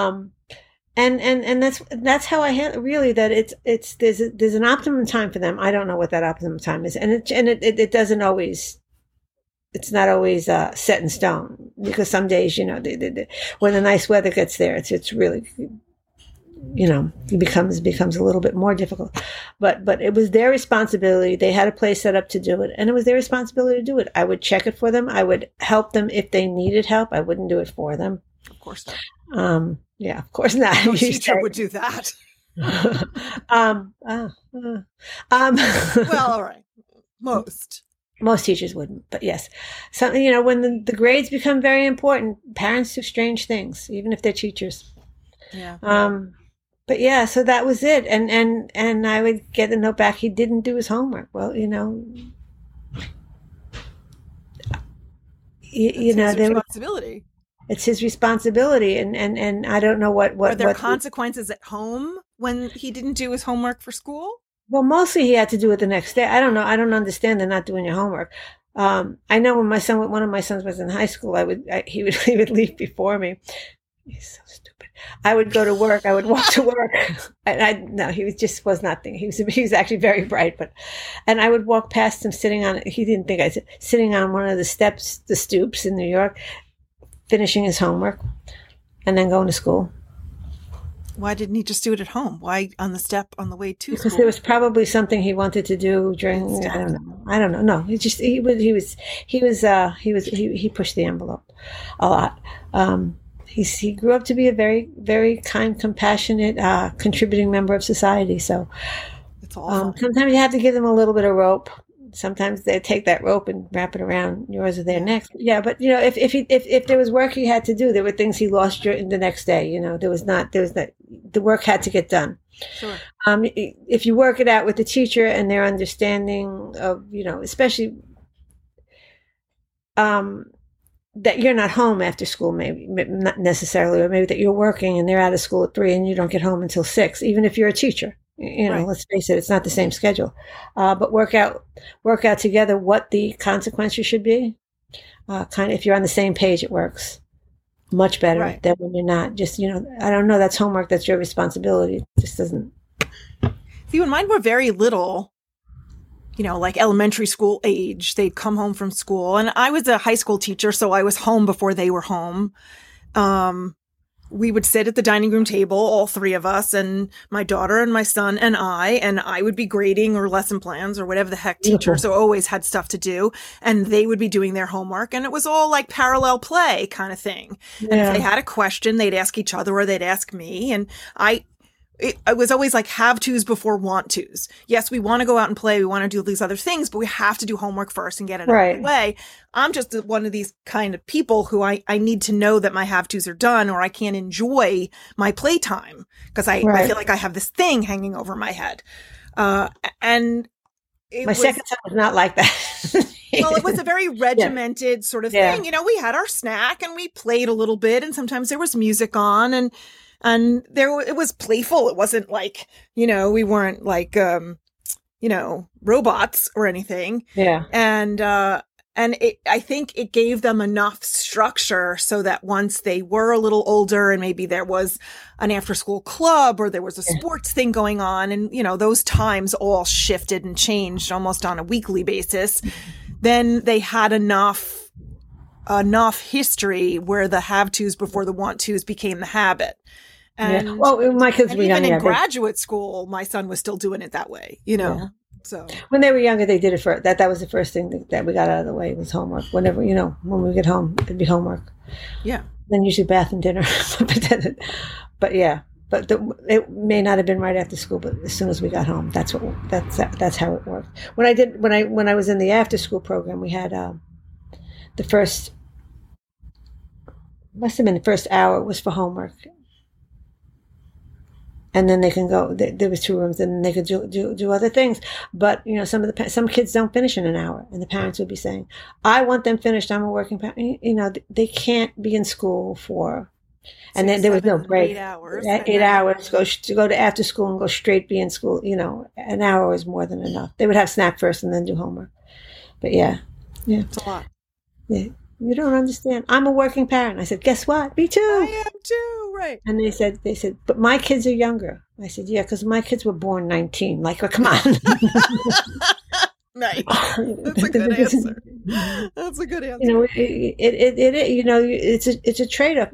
And that's how I handle, really, that there's an optimum time for them. I don't know what that optimum time is. And it doesn't always, it's not always set in stone, because some days, when the nice weather gets there, it's really, it becomes a little bit more difficult, but it was their responsibility. They had a place set up to do it, and it was their responsibility to do it. I would check it for them. I would help them if they needed help. I wouldn't do it for them. Of course not. Yeah, of course not. No teacher would do that. Well, all right. Most teachers wouldn't, but yes. Something, when the grades become very important, parents do strange things, even if they're teachers. Yeah. But yeah, so that was it. And I would get a note back, he didn't do his homework. Well, his responsibility. It's his responsibility. And I don't know what Were there consequences at home when he didn't do his homework for school? Well, mostly he had to do it the next day. I don't know. I don't understand the not doing your homework. I know when one of my sons was in high school, he would leave before me. He's so stupid. I would go to work. I would walk to work. Was not thinking. He was actually very bright, and I would walk past him sitting on, he didn't think I said, sitting on one of the stoops in New York, finishing his homework and then going to school. Why didn't he just do it at home? Why on the step on the way to school? Because there was probably something he wanted to do during, I don't know. No, he pushed the envelope a lot. He grew up to be a very, very kind, compassionate, contributing member of society. So it's awesome. Sometimes you have to give them a little bit of rope. Sometimes they take that rope and wrap it around yours or their neck. Yeah, but if there was work he had to do, there were things he lost during the next day. The work had to get done. Sure. If you work it out with the teacher and their understanding of, especially that you're not home after school, maybe not necessarily, or maybe that you're working and they're out of school at 3 and you don't get home until 6, even if you're a teacher. Right. Let's face it, it's not the same schedule. But work out together what the consequences should be. If you're on the same page, it works much better than when you're not. Just, I don't know, that's homework, that's your responsibility. It just doesn't. See, when mine were very little, like elementary school age, they'd come home from school, and I was a high school teacher, so I was home before they were home. we would sit at the dining room table, all three of us, and my daughter and my son and I would be grading or lesson plans or whatever the heck. Teachers always had stuff to do, and they would be doing their homework, and it was all like parallel play kind of thing. Yeah. And if they had a question, they'd ask each other or they'd ask me, and it was always like have tos before want tos. Yes, we want to go out and play. We want to do these other things, but we have to do homework first and get it out of the way. I'm just one of these kind of people who I need to know that my have tos are done or I can't enjoy my playtime because I feel like I have this thing hanging over my head. And my second son was not like that. Well, it was a very regimented sort of thing. You know, we had our snack and we played a little bit and sometimes there was music on and it was playful. It wasn't like, you know, we weren't like, you know, robots or anything. Yeah. And I think it gave them enough structure so that once they were a little older and maybe there was an after school club or there was a sports thing going on and, you know, those times all shifted and changed almost on a weekly basis, then they had enough history where the have tos before the want tos became the habit. And well, my kids were young. Even in graduate school, my son was still doing it that way, you know. Yeah. So when they were younger, they did it for that. That was the first thing that we got out of the way was homework. Whenever, you know, when we get home, it'd be homework. Yeah. Then usually bath and dinner. But it may not have been right after school, but as soon as we got home, that's how it worked. When I was in the after school program, we had the first hour was for homework. And then they can go, there was 2 rooms and they could do other things. But, you know, some kids don't finish in an hour and the parents would be saying, I want them finished. I'm a working parent. You know, they can't be in school and then there was no break. 8 hours. 8 hours to go to after school and go straight be in school. You know, an hour was more than enough. They would have snack first and then do homework. But yeah. It's a lot. Yeah. You don't understand. I'm a working parent. I said, guess what? Me too. I am too. Right. And they said, but my kids are younger. I said, yeah, because my kids were born 19. Like, oh, come on. Nice. That's a good answer. That's a good answer. You know, it you know, it's a trade-off.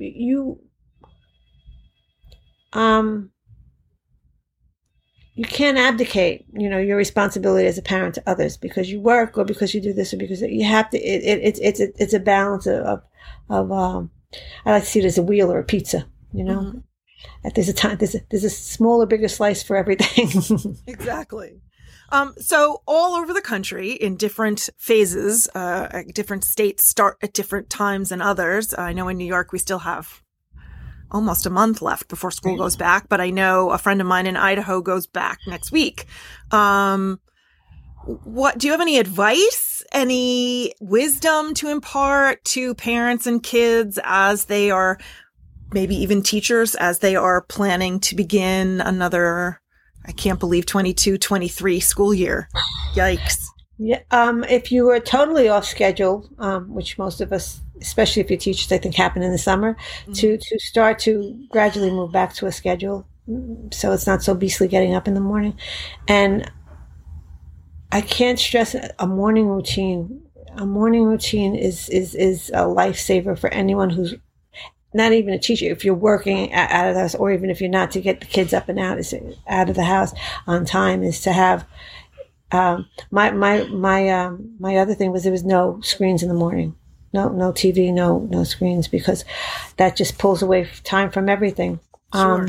You can't abdicate, you know, your responsibility as a parent to others because you work or because you do this or because you have to. It's a balance of I like to see it as a wheel or a pizza. You know, mm-hmm. There's a smaller, bigger slice for everything. Exactly. So all over the country in different phases, different states start at different times than others. I know in New York we still have almost a month left before school goes back, but I know a friend of mine in Idaho goes back next week. Do you have any advice, any wisdom to impart to parents and kids as they are, maybe even teachers, as they are planning to begin another, I can't believe 22-23 school year? Yikes. Yeah. If you were totally off schedule, which most of us, especially if you're teachers, I think happen in the summer, mm-hmm. to start to gradually move back to a schedule. So it's not so beastly getting up in the morning. And I can't stress a morning routine. A morning routine is a lifesaver for anyone who's not even a teacher. If you're working out of the house, or even if you're not, to get the kids up and out of the house on time, is to have. My other thing was there was no screens in the morning, no TV, no screens, because that just pulls away time from everything. Sure.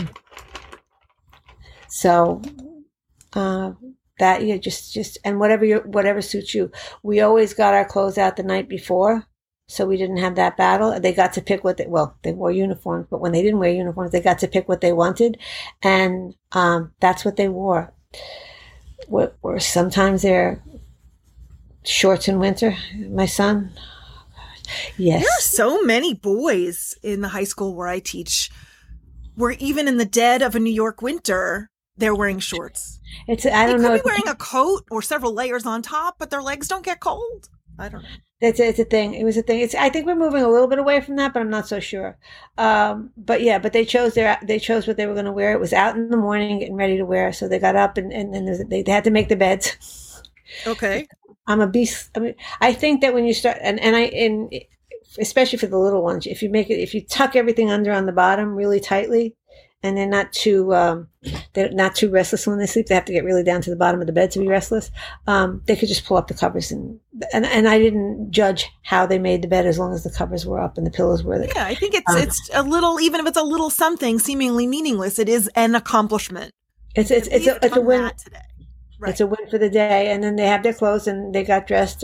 So that you just and whatever suits you. We always got our clothes out the night before, so we didn't have that battle. They got to pick they wore uniforms, but when they didn't wear uniforms, they got to pick what they wanted, and that's what they wore. Or sometimes they're shorts in winter. My son, yes. There are so many boys in the high school where I teach, where even in the dead of a New York winter, they're wearing shorts. I don't know. They could be wearing a coat or several layers on top, but their legs don't get cold. I don't know. It's a thing. It was a thing. I think we're moving a little bit away from that, but I'm not so sure. But they chose what they were going to wear. It was out in the morning, getting ready to wear. So they got up and they had to make the beds. Okay. I'm a beast. I think that when you start, especially for the little ones, if you tuck everything under on the bottom really tightly, and they're not too restless when they sleep. They have to get really down to the bottom of the bed to be restless. They could just pull up the covers and I didn't judge how they made the bed as long as the covers were up and the pillows were there. Yeah, I think it's a little, even if it's a little something seemingly meaningless, it is an accomplishment. It's a win today. Right. It's a win for the day. And then they have their clothes and they got dressed.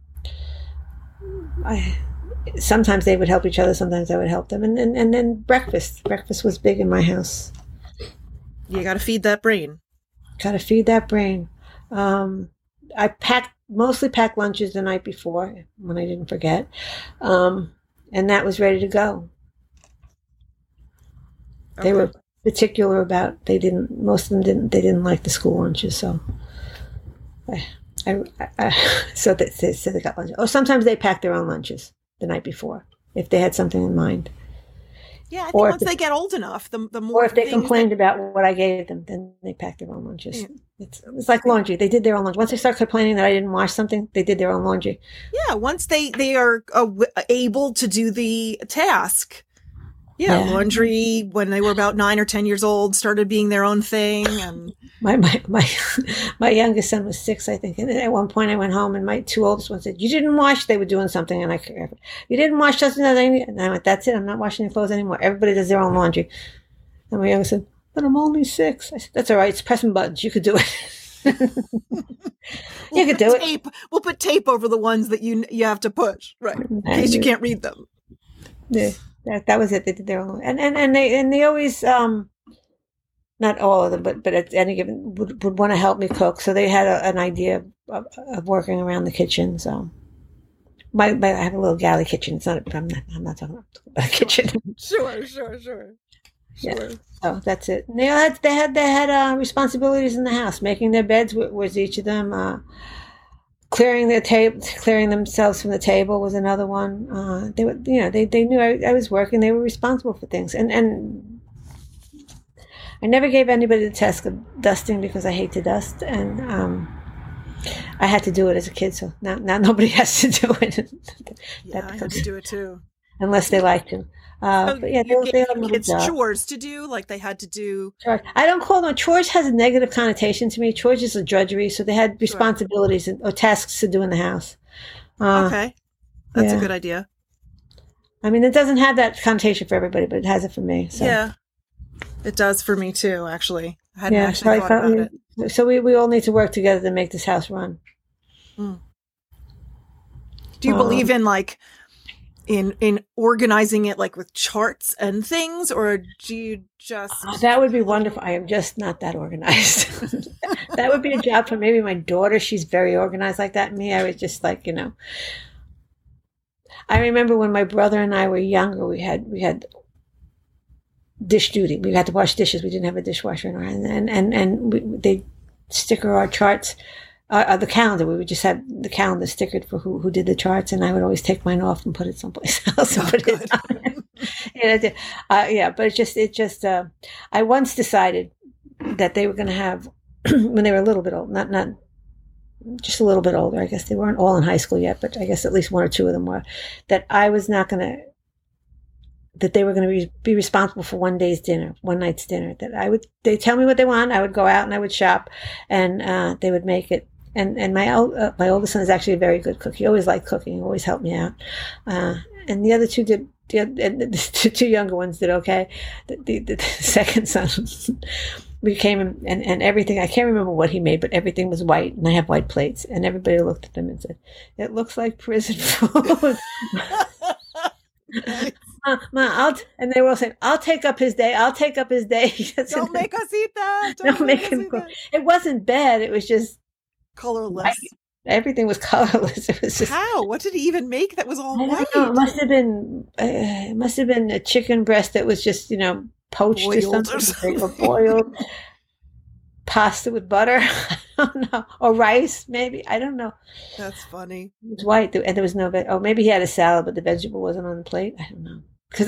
Sometimes they would help each other. Sometimes I would help them. And then breakfast. Breakfast was big in my house. You got to feed that brain. Got to feed that brain. I mostly packed lunches the night before when I didn't forget. And that was ready to go. Okay. They were particular about, most of them didn't like the school lunches. So so they got lunch. Or sometimes they packed their own lunches the night before, if they had something in mind. Yeah, I think once they get old enough, the more. Or if they complained about what I gave them, then they packed their own lunches. Yeah. It's like laundry. They did their own laundry. Once they start complaining that I didn't wash something, they did their own laundry. Yeah, once they are able to do the task. Yeah, laundry when they were about 9 or 10 years old started being their own thing. And my youngest son was 6, I think. And at one point I went home and my 2 oldest ones said, "You didn't wash." They were doing something and "You didn't wash just another thing." And I went, "That's it. I'm not washing your clothes anymore. Everybody does their own laundry." And my youngest said, "But I'm only 6." I said, "That's all right. It's pressing buttons. You could do it." You could do it. We'll put tape over the ones that you have to push, right? In case you can't read them. Yeah. That was it. They did their own, and they always, not all of them, but at any given would want to help me cook. So they had an idea of working around the kitchen. So I have a little galley kitchen. It's not. I'm not talking about a kitchen. Sure. Yeah. So that's it. And they had responsibilities in the house. Making their beds was each of them. Clearing themselves from the table was another one. They knew I was working. They were responsible for things, and I never gave anybody the task of dusting because I hate to dust, and I had to do it as a kid. So now nobody has to do it. I had to do it too, unless they like to. But yeah, they had kids chores to do, like they had to do. I don't call them chores. Has a negative connotation to me. Chores is a drudgery, so they had responsibilities or tasks to do in the house. Okay, that's a good idea. I mean, it doesn't have that connotation for everybody, but it has it for me. So. Yeah, it does for me too. Actually, I hadn't actually thought about it. So we all need to work together to make this house run. Do you believe in in organizing it like with charts and things, or do you just... that would be wonderful. I am just not that organized. That would be a job for maybe my daughter. She's very organized like that. Me, I was just like, I remember when my brother and I were younger, we had dish duty. We had to wash dishes. We didn't have a dishwasher in our hand, and they sticker our charts. The calendar, we would just have the calendar stickered for who did the charts, and I would always take mine off and put it someplace else. But it just. I once decided that they were going to have when they were a little bit old, not just a little bit older. I guess they weren't all in high school yet, but I guess at least 1 or 2 of them were. That I was not going to. That they were going to be responsible for one night's dinner. That they tell me what they want. I would go out and I would shop, and they would make it. And my oldest son is actually a very good cook. He always liked cooking. He always helped me out. And the other 2 did. And the 2 younger ones did okay. The second son, we came and everything. I can't remember what he made, but everything was white, and I have white plates. And everybody looked at them and said, "It looks like prison food." And they were all saying, "I'll take up his day. I'll take up his day." Don't make us eat that. Don't make him cook. It wasn't bad. It was just colorless. Everything was colorless. It was just, how? What did he even make that was all white? It must have been a chicken breast that was just poached boiled or something, or boiled. Pasta with butter. I don't know, or rice maybe. I don't know. That's funny. It was white, and there was no veg. Oh, maybe he had a salad, but the vegetable wasn't on the plate. I don't know, because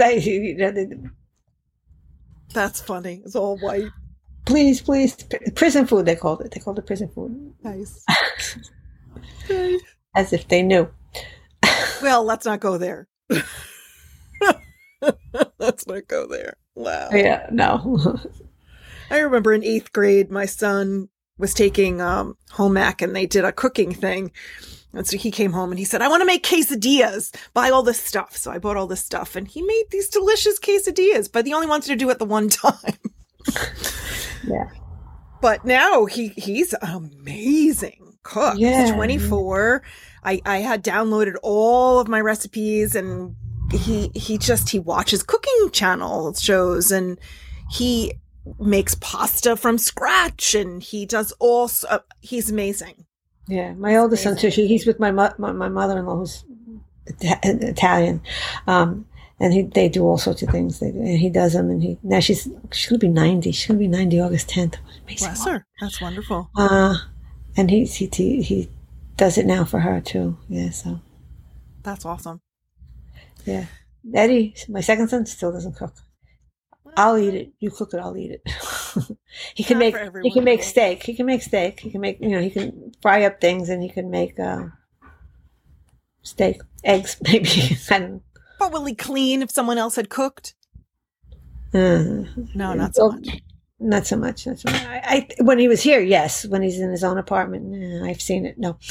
that's funny. It's all white. Please, prison food. They called it. They called it prison food. Nice. As if they knew. Well, let's not go there. Let's not go there. Wow. Yeah, no. I remember in 8th grade, my son was taking home ec and they did a cooking thing. And so he came home and he said, I want to make quesadillas, buy all this stuff. So I bought all this stuff and he made these delicious quesadillas, but he only wanted to do it the one time. Yeah. But now he's an amazing cook. Yeah. He's 24. I had downloaded all of my recipes and he watches cooking channel shows and he makes pasta from scratch and he does he's amazing. Yeah. My oldest son too, he's with my mother-in-law who's Italian. And they do all sorts of things. And he does them. And now she's going to be 90. She's going to be 90 August 10th. Bless her. That's wonderful. And he does it now for her too. Yeah. So that's awesome. Yeah. Eddie, my second son, still doesn't cook. I'll eat it. You cook it, I'll eat it. He can make steak. He can make steak. He can make, he can fry up things and he can make steak, eggs, maybe. I don't know. But will he clean if someone else had cooked? No, not so much. Not so much. Not so much. When he was here, yes. When he's in his own apartment, I've seen it. No.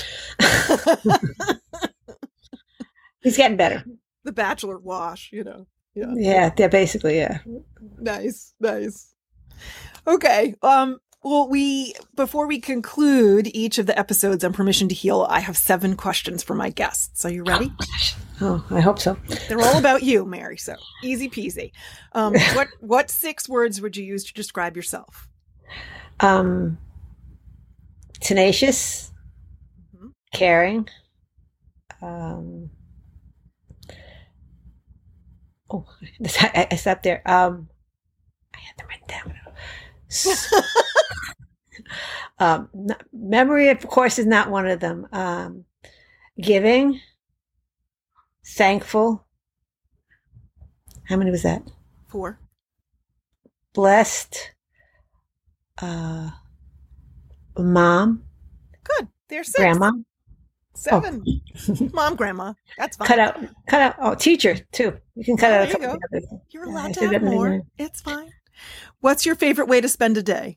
He's getting better. The bachelor wash, Yeah. Yeah, basically, yeah. Nice. Okay. Well, before we conclude each of the episodes on Permission to Heal, I have 7 questions for my guests. Are you ready? Oh, I hope so. They're all about you, Mary. So easy peasy. What 6 words would you use to describe yourself? Tenacious, caring. I stopped there. I had them written down. Memory, of course, is not one of them. Giving, thankful. How many was that? 4. Blessed. Mom. Good. There's 6. Grandma. 7. Mom, grandma. That's fine. Cut out. Oh, teacher too. You can cut out a couple. You're allowed to have more. It's fine. What's your favorite way to spend a day?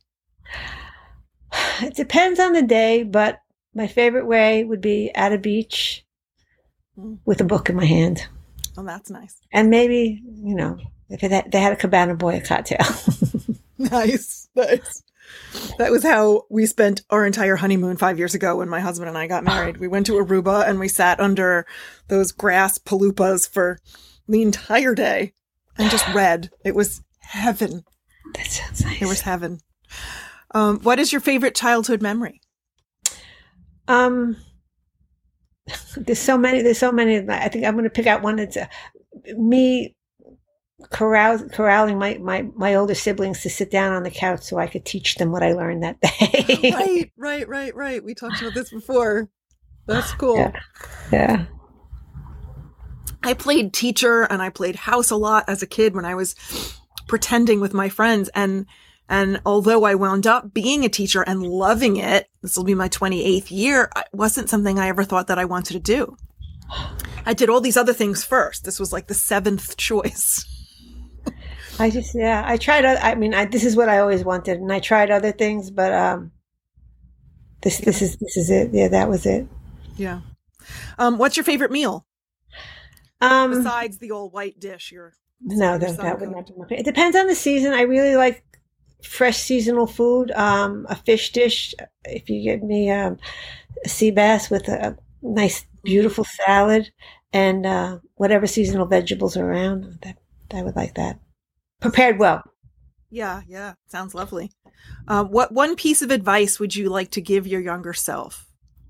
It depends on the day, but my favorite way would be at a beach with a book in my hand. Oh, that's nice. And maybe, if they had a Cabana Boy cocktail. Nice. That was how we spent our entire honeymoon 5 years ago when my husband and I got married. We went to Aruba and we sat under those grass paloopas for the entire day and just read. It was heaven. That sounds nice. It was heaven. What is your favorite childhood memory? There's so many. I think I'm going to pick out one that's me corralling my older siblings to sit down on the couch so I could teach them what I learned that day. Right. We talked about this before. That's cool. Yeah. I played teacher and I played house a lot as a kid when I was pretending with my friends. And although I wound up being a teacher and loving it, this will be my 28th year, it wasn't something I ever thought that I wanted to do. I did all these other things first. This was like the 7th choice. I tried. This is what I always wanted, and I tried other things, but this is it. Yeah, that was it. Yeah. What's your favorite meal? Besides the old white dish, that would not be my favorite. It depends on the season. I really like fresh seasonal food. A fish dish. If you give me a sea bass with a nice, beautiful salad and whatever seasonal vegetables are around, I would like that. Prepared well. Yeah. Sounds lovely. What one piece of advice would you like to give your younger self?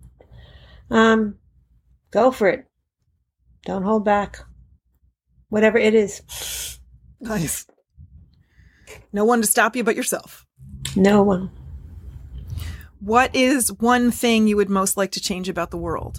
Go for it. Don't hold back. Whatever it is. Nice. No one to stop you but yourself. No one. What is one thing you would most like to change about the world?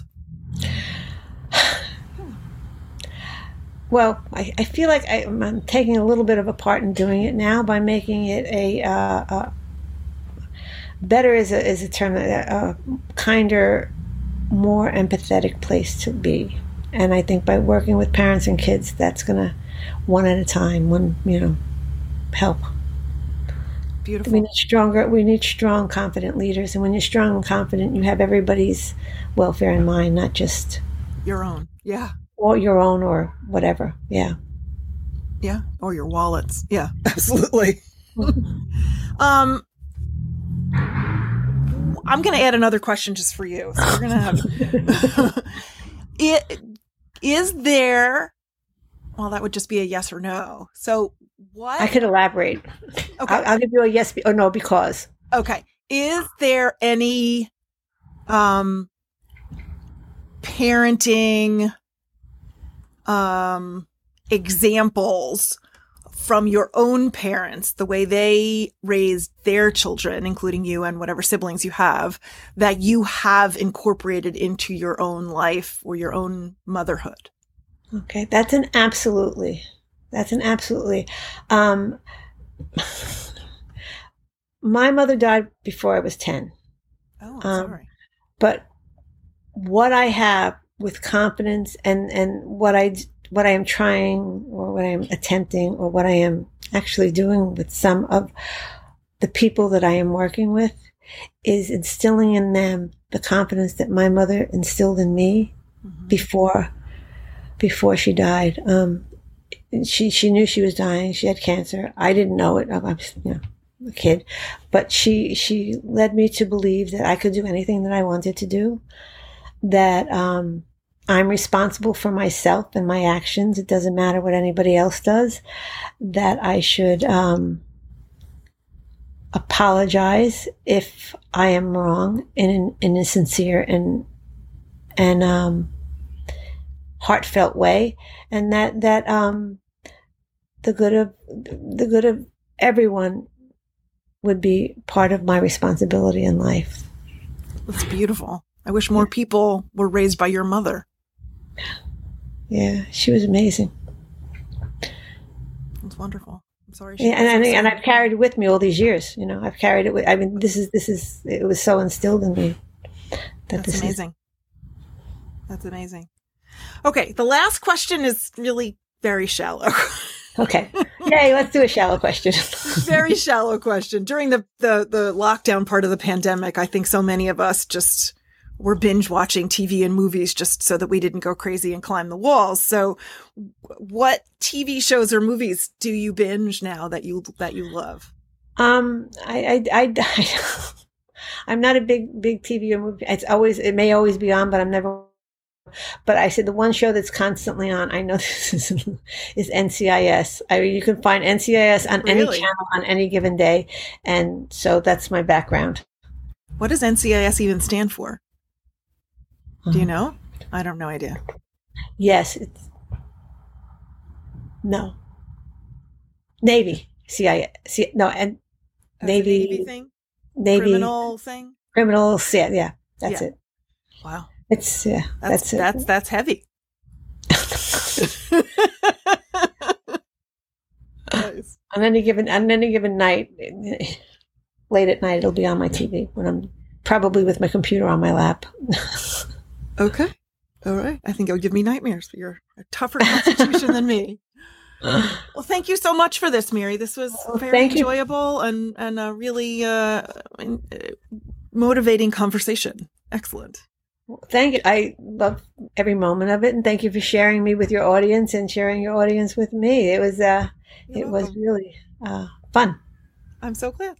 Well, I feel like I'm taking a little bit of a part in doing it now by making it a better is a term, a kinder, more empathetic place to be. And I think by working with parents and kids, that's going to, one at a time, help. Beautiful. We need strong, confident leaders. And when you're strong and confident, you have everybody's welfare in mind, not just your own. Yeah. Or your own or whatever. Yeah. Yeah. Or your wallets. Yeah, absolutely. I'm going to add another question just for you. So we're going to have, is there, well, that would just be a yes or no. So what? I could elaborate. Okay. I'll give you a yes or no because. Okay. Is there any parenting examples from your own parents, the way they raised their children, including you and whatever siblings you have, that you have incorporated into your own life or your own motherhood? Okay, that's an absolutely. My mother died before I was 10. Oh, I'm sorry. But what I have with confidence and what I am trying or what I am attempting or what I am actually doing with some of the people that I am working with is instilling in them the confidence that my mother instilled in me before she died. She knew she was dying. She had cancer. I didn't know it. I was, a kid, but she led me to believe that I could do anything that I wanted to do, that, I'm responsible for myself and my actions. It doesn't matter what anybody else does, that I should, apologize if I am wrong in a sincere and heartfelt way, and that the good of everyone would be part of my responsibility in life. That's beautiful. I wish more people were raised by your mother. Yeah, she was amazing. It's wonderful. I'm sorry. And I've carried it with me all these years. I've carried it with. I mean, this is. It was so instilled in me. That's amazing. That's amazing. Okay, the last question is really very shallow. Okay. Yay, let's do a shallow question. Very shallow question. During the lockdown part of the pandemic, I think so many of us just were binge watching TV and movies just so that we didn't go crazy and climb the walls. So what TV shows or movies do you binge now that you love? I'm not a big TV or movie. It may always be on, but I'm never. But I said the one show that's constantly on, I know this is NCIS. You can find NCIS on any channel on any given day. And so that's my background. What does NCIS even stand for? Do you know? I don't have no idea. Yes. No. Navy. CIS. No, and Navy. Navy thing? Navy. Criminal thing? Criminal, yeah. That's it. Wow. It's, that's it. That's heavy. Nice. On any given night, late at night, it'll be on my TV when I'm probably with my computer on my lap. Okay. All right. I think it would give me nightmares. You're a tougher constitution than me. Well, thank you so much for this, Mary. This was very enjoyable and a really motivating conversation. Excellent. Thank you. I love every moment of it, and thank you for sharing me with your audience and sharing your audience with me. It was was really fun. I'm so glad.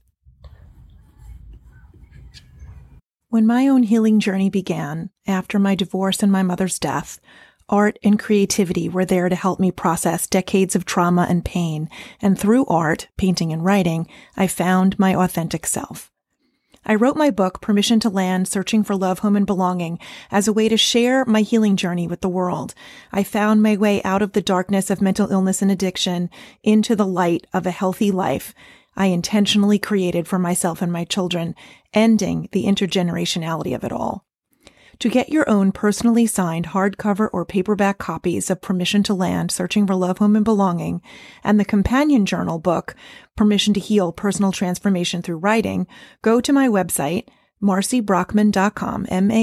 When my own healing journey began after my divorce and my mother's death, art and creativity were there to help me process decades of trauma and pain, and through art, painting and writing, I found my authentic self. I wrote my book, Permission to Land, Searching for Love, Home, and Belonging, as a way to share my healing journey with the world. I found my way out of the darkness of mental illness and addiction into the light of a healthy life I intentionally created for myself and my children, ending the intergenerationality of it all. To get your own personally signed hardcover or paperback copies of Permission to Land, Searching for Love, Home, and Belonging, and the companion journal book, Permission to Heal, Personal Transformation Through Writing, go to my website, marcibrockman.com,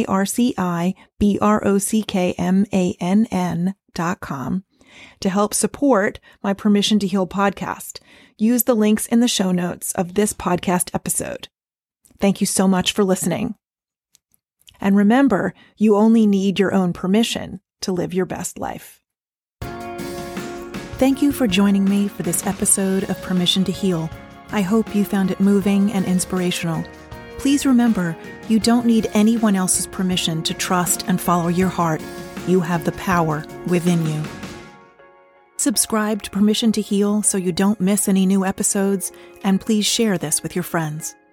marcibrockmann.com, to help support my Permission to Heal podcast. Use the links in the show notes of this podcast episode. Thank you so much for listening. And remember, you only need your own permission to live your best life. Thank you for joining me for this episode of Permission to Heal. I hope you found it moving and inspirational. Please remember, you don't need anyone else's permission to trust and follow your heart. You have the power within you. Subscribe to Permission to Heal so you don't miss any new episodes, and please share this with your friends.